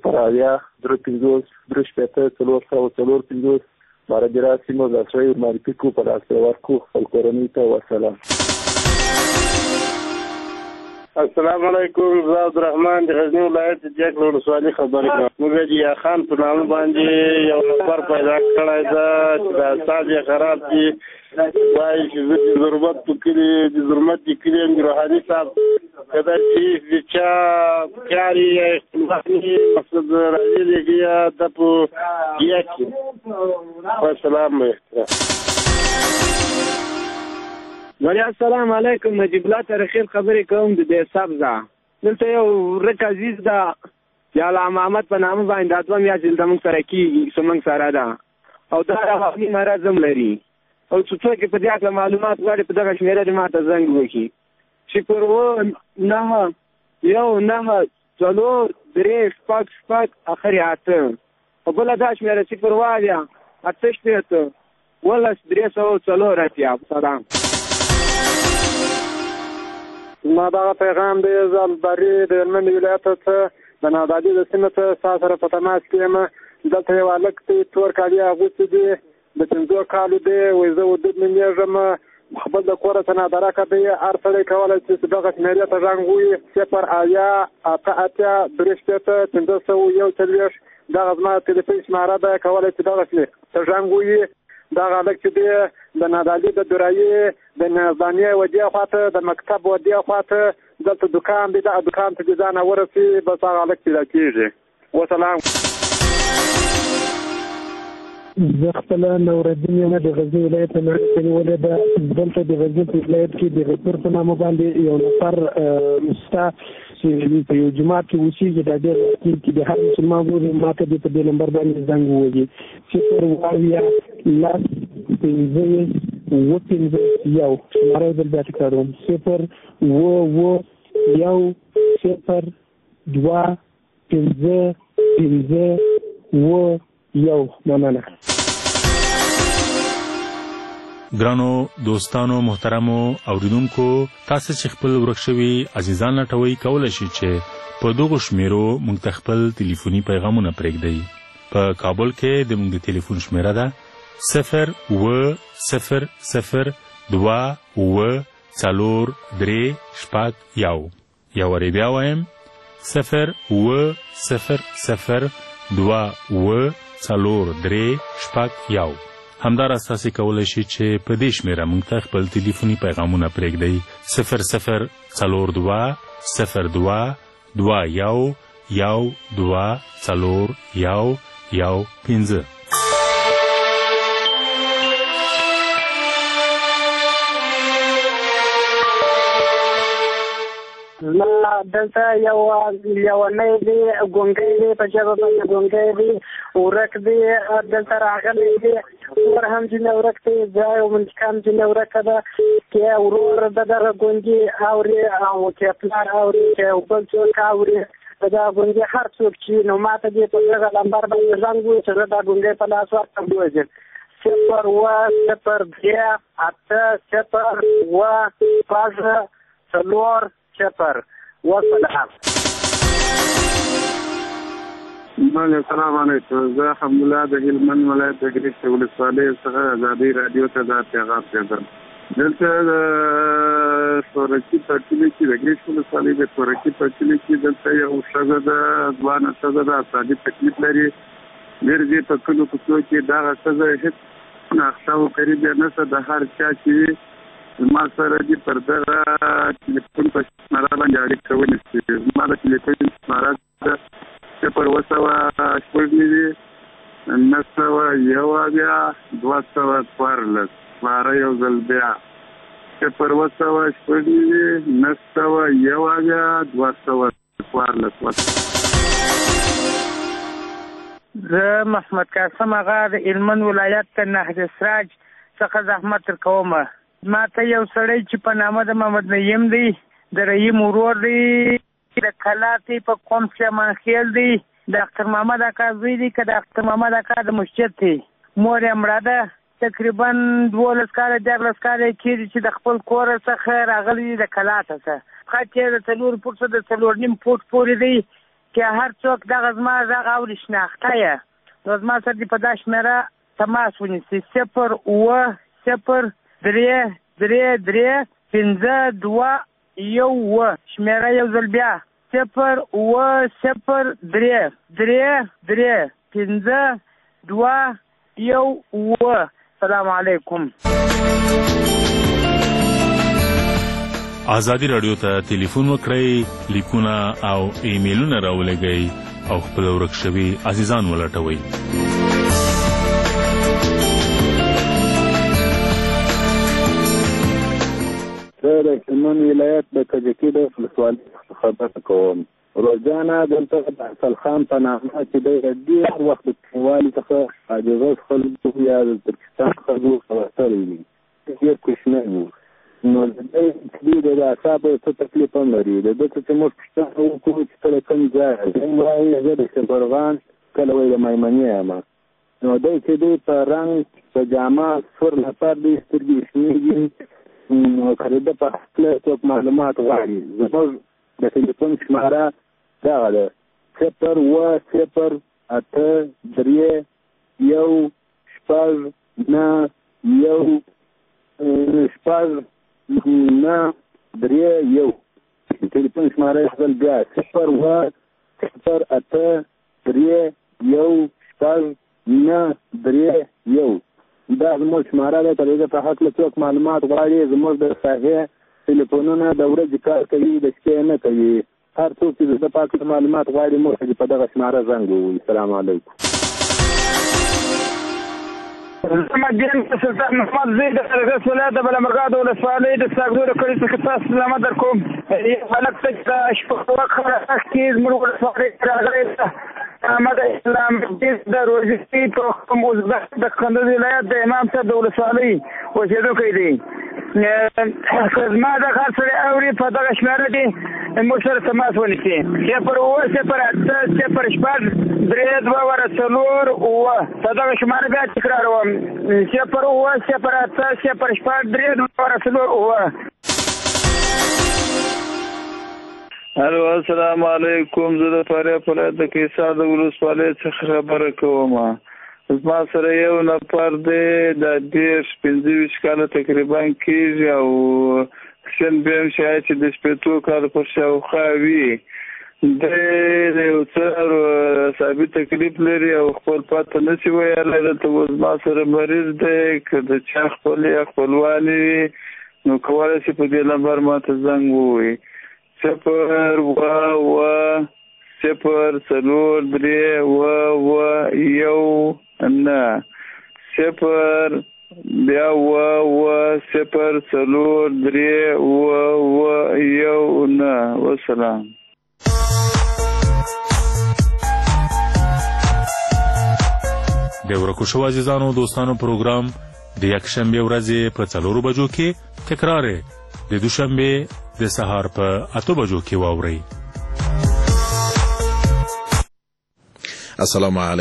0-8-3-50-450 باره دې راسي، موږ دا سړی ورمعرفي کړو، په لاس یې ورکړو خپل کورنۍ ته. وسلام. السلام علیکم. زه عبدالرحمن د غزني ولایت د جګ ولسوالۍ خبرې کوم. موږ د یا خان په نامه باندې یو نفر پیدا کړی ده چې د اعصاب یې خراب دي، وایي چې زه د ضرورت په کلي د ضرورت د کلي یم. روحاني صاحب که دا چیز د چا کار یې یا اختلافي مقصد راځي لګي یا د په یا کې. والسلام علیکم. ولی السلام علیکم. نجیب الله ترخیر خبرې کوم د دې سبزه. دلته یو ورک عزیز ده یا علامه محمد په نامه باندې دا 2 میاشتې دلته موږ سره کېږي، زموږ سره ده او دا رواني مرض هم لري. او چې څوک په دې اړه معلومات غواړي په دغه شمېره دې ما ته زنګ وکړي. 0-9-4-3-8 اخر 8 او بله دا شمېره 0-8-3-4 سلام. ما دغه پیغام دی زالبري د هلمند ولایت څخه د نادعلي د سیمې څخه ستا سره په تماس کې یم. دلته یو هلک دی تور کالي اغوستي دي، د 15 کالو دی، وایي زه ودود نومېږم، خپل د کوره څخه درکه دی هر سړی کولی چې دغه شمېرې ته زنګ ووهي 080883541 دغه زما تلیفون شماره ده کولی چې دغه ته زنګ ووهي دغه هلک چې دی د نادعلي د درایي د نظامیه ودې خواته د مکتب ودې خواته دلته دکان دی دغه دکان ته دې ځانه ورسي بس هغه هلک پیدا کېږي وسلام زه خپله نورالدین یم د غزني ولایت نه ونیولې ده دلته د غزني په ولایت کې د غفور په نامه باندې یو نفر شته چې په یو جومات کې اوسېږي دا ډېر چې د هر مسلمان ورور ما ته په دې نمبر باندې زنګ ووهي 0 شماره بل بیا تکراروم 0 مننه ګرانو دوستانو محترمو اوریدونکو تاسو چې خپل ورک شوي عزیزان لټوي کولای شئ چې په دغه شمیرو موږ ته خپل ټلیفوني پیغامونه پرېږدئ په کابل کې د موږ د ټلیفون شمیره ده 080043431 یا وری بیا وایم 080043431 همداراز تاسو کولی شئ چې په دې شمیره موږ ته خپل ټلیفوني پیغامونه پرېږدئ 0022221 دلته یو نه دی ګونګی دی په ژبه باندې ګونګی دی ورک دی دلته راغلی دی ور هم ځینې ورک دی ځای او منځکان ځینې ورکه ده کې ورور د دغه ګونګي اوري او کې پلار اوري کې بل څوک اوري دا ګونګي هر څوک چې نو ماته دې په دغه لمبر باندې زنګ وي چې دا ګونګي په لاس ورته وځي 0 وسلام السلام علیکم زه الحمدلله د هلمند ولایت د ګریش ولسوالۍ څخه ازادي رادیو ته دا پیغام کوم دلته د سورکی پټلی کې د ګریش ولسوالۍ د سورکی پټلی کې دلته یو ښځه د ځوانه ښځه د اعصابي تکلیف لري ډېر دې په کلو کوڅو کې دغه ښځه هېڅ نقشه او قریب نه څه د هر چا چې ما سره دې پر دغه ټلیفون په شماره باندې اړیکه ونیسي زما د ټلیفون شماره ده 0801214 ماره یو ځل بیا 0801214 زه محمد قاسم آغا د هلمند ولایت د نهج سراج څخه زحمت کوم ما ته یو سړی چې په نامه د محمد نعیم دی د رحیم ورور دی د کلاتې په قوم سلیمان خیل دی د اختر محمد اکا زوی دی که د اختر محمد اکا د مسجد دی مور یې مړه ده تقریبا 12 کاله 14 کاله کېږي چې د خپل کور څخه راغلی دی د کلاته څخه خط یې د 4 فوټ څخه د 4.5 فوټ پورې دی که هر څوک دغه زما غږ اوري شناخته یې نو زما سره دې په دا شمېره تماس ونیسي 0 شمېره یو ځل بیا 0 سلام علیکم ازادي رادیو ته ټلیفون وکړئ لیکونه او ایمیلونه راولېږئ او خپل ورک شوي عزیزان ولټوئ زه د هلمند ولایت د کجکي د ولسوالۍ څخه خبرې کوم روزانه دلته د افضل خان په نامه چې دی ډېر وخت د کلیوالي څخه عاجزه خلکو یا د ترکستان خلکو خبرتلی وي ډېر کوچنی و نو د دې د اعصابو څه تکلیف هم لري د ده څه چې موږ پوښتنه وکړو چې ته له کوم ځایه دی وایي زه د شبرغان کله وایي د مایمنې یم نو دی چې دی په رنګ په جامه سور لپاره دی سترګې شنېږي نو که د ده په هکله څوک معلومات غواړي زموږ د ټلیفون شماره دغه ده 0 8 3 1 6 9 1 شپږ 9 3 1 ټلیفون شماره خپل بیا 0 0 8 3 1 شپږ 9 3 1 دا زموږ شماره ده. که د په هکله څوک معلومات غواړي زموږ د ساحې ټلیفونونه د ورځې کار کوي د شپې نه کوي. هر څوک چې د په هکله معلومات غواړي موږ ته په دغه شماره زنګ ووهي. السلام علیکم. محمد سلطان محمد زید د قرغیز ولایت د بلمرغاد ولسوالۍ د ساګدو د کلي څخه تاسو سلامت در کوم. هلک ته د شپږ وخت کې زموږ ولسوالۍ راغلی ده. احمد اسلام الدین د روزستي په کوم ازبک د کندوز ولایت د امام صاحب د ولسوالۍ اوسېدونکی دی. زما د هر سړی اوري په دغه شمېره کې موږ سره تماس ونیسي. 0 0 8 0 شپږ 3 2 4 اوه په دغه شماره بیا تکراروم. 0 0 8 0 شپږ 3 2 4 اوه. الو السلام علیکم. زه د فاریاب ولایت د کیسار د ولسوالۍ څخه خبره کوم. زما سره یو نفر دی د 15 کاله تقریبا کېږي او سن به هم شاید چې د 15 کاله پر شاوخوا وي. د یو څه ثابت تکلیف لري او خپل پاته نشي ویلی. دلته اوس ما سره مریض دی. که د چا خپل یا خپلوان وي نو کولی شي په دې نمبر ماته زنګ ووهي. 0 0 0 4 3 1 نه 0 بیا 0 4 3 1 نه. والسلام. د ورکو شو عزیزانو دوستانو پروګرام د یکشنبه ورځې په 4 بجو کې تکرار د دوشنبه د سهار په 8 بجو کې واورئ. السلام علیکم.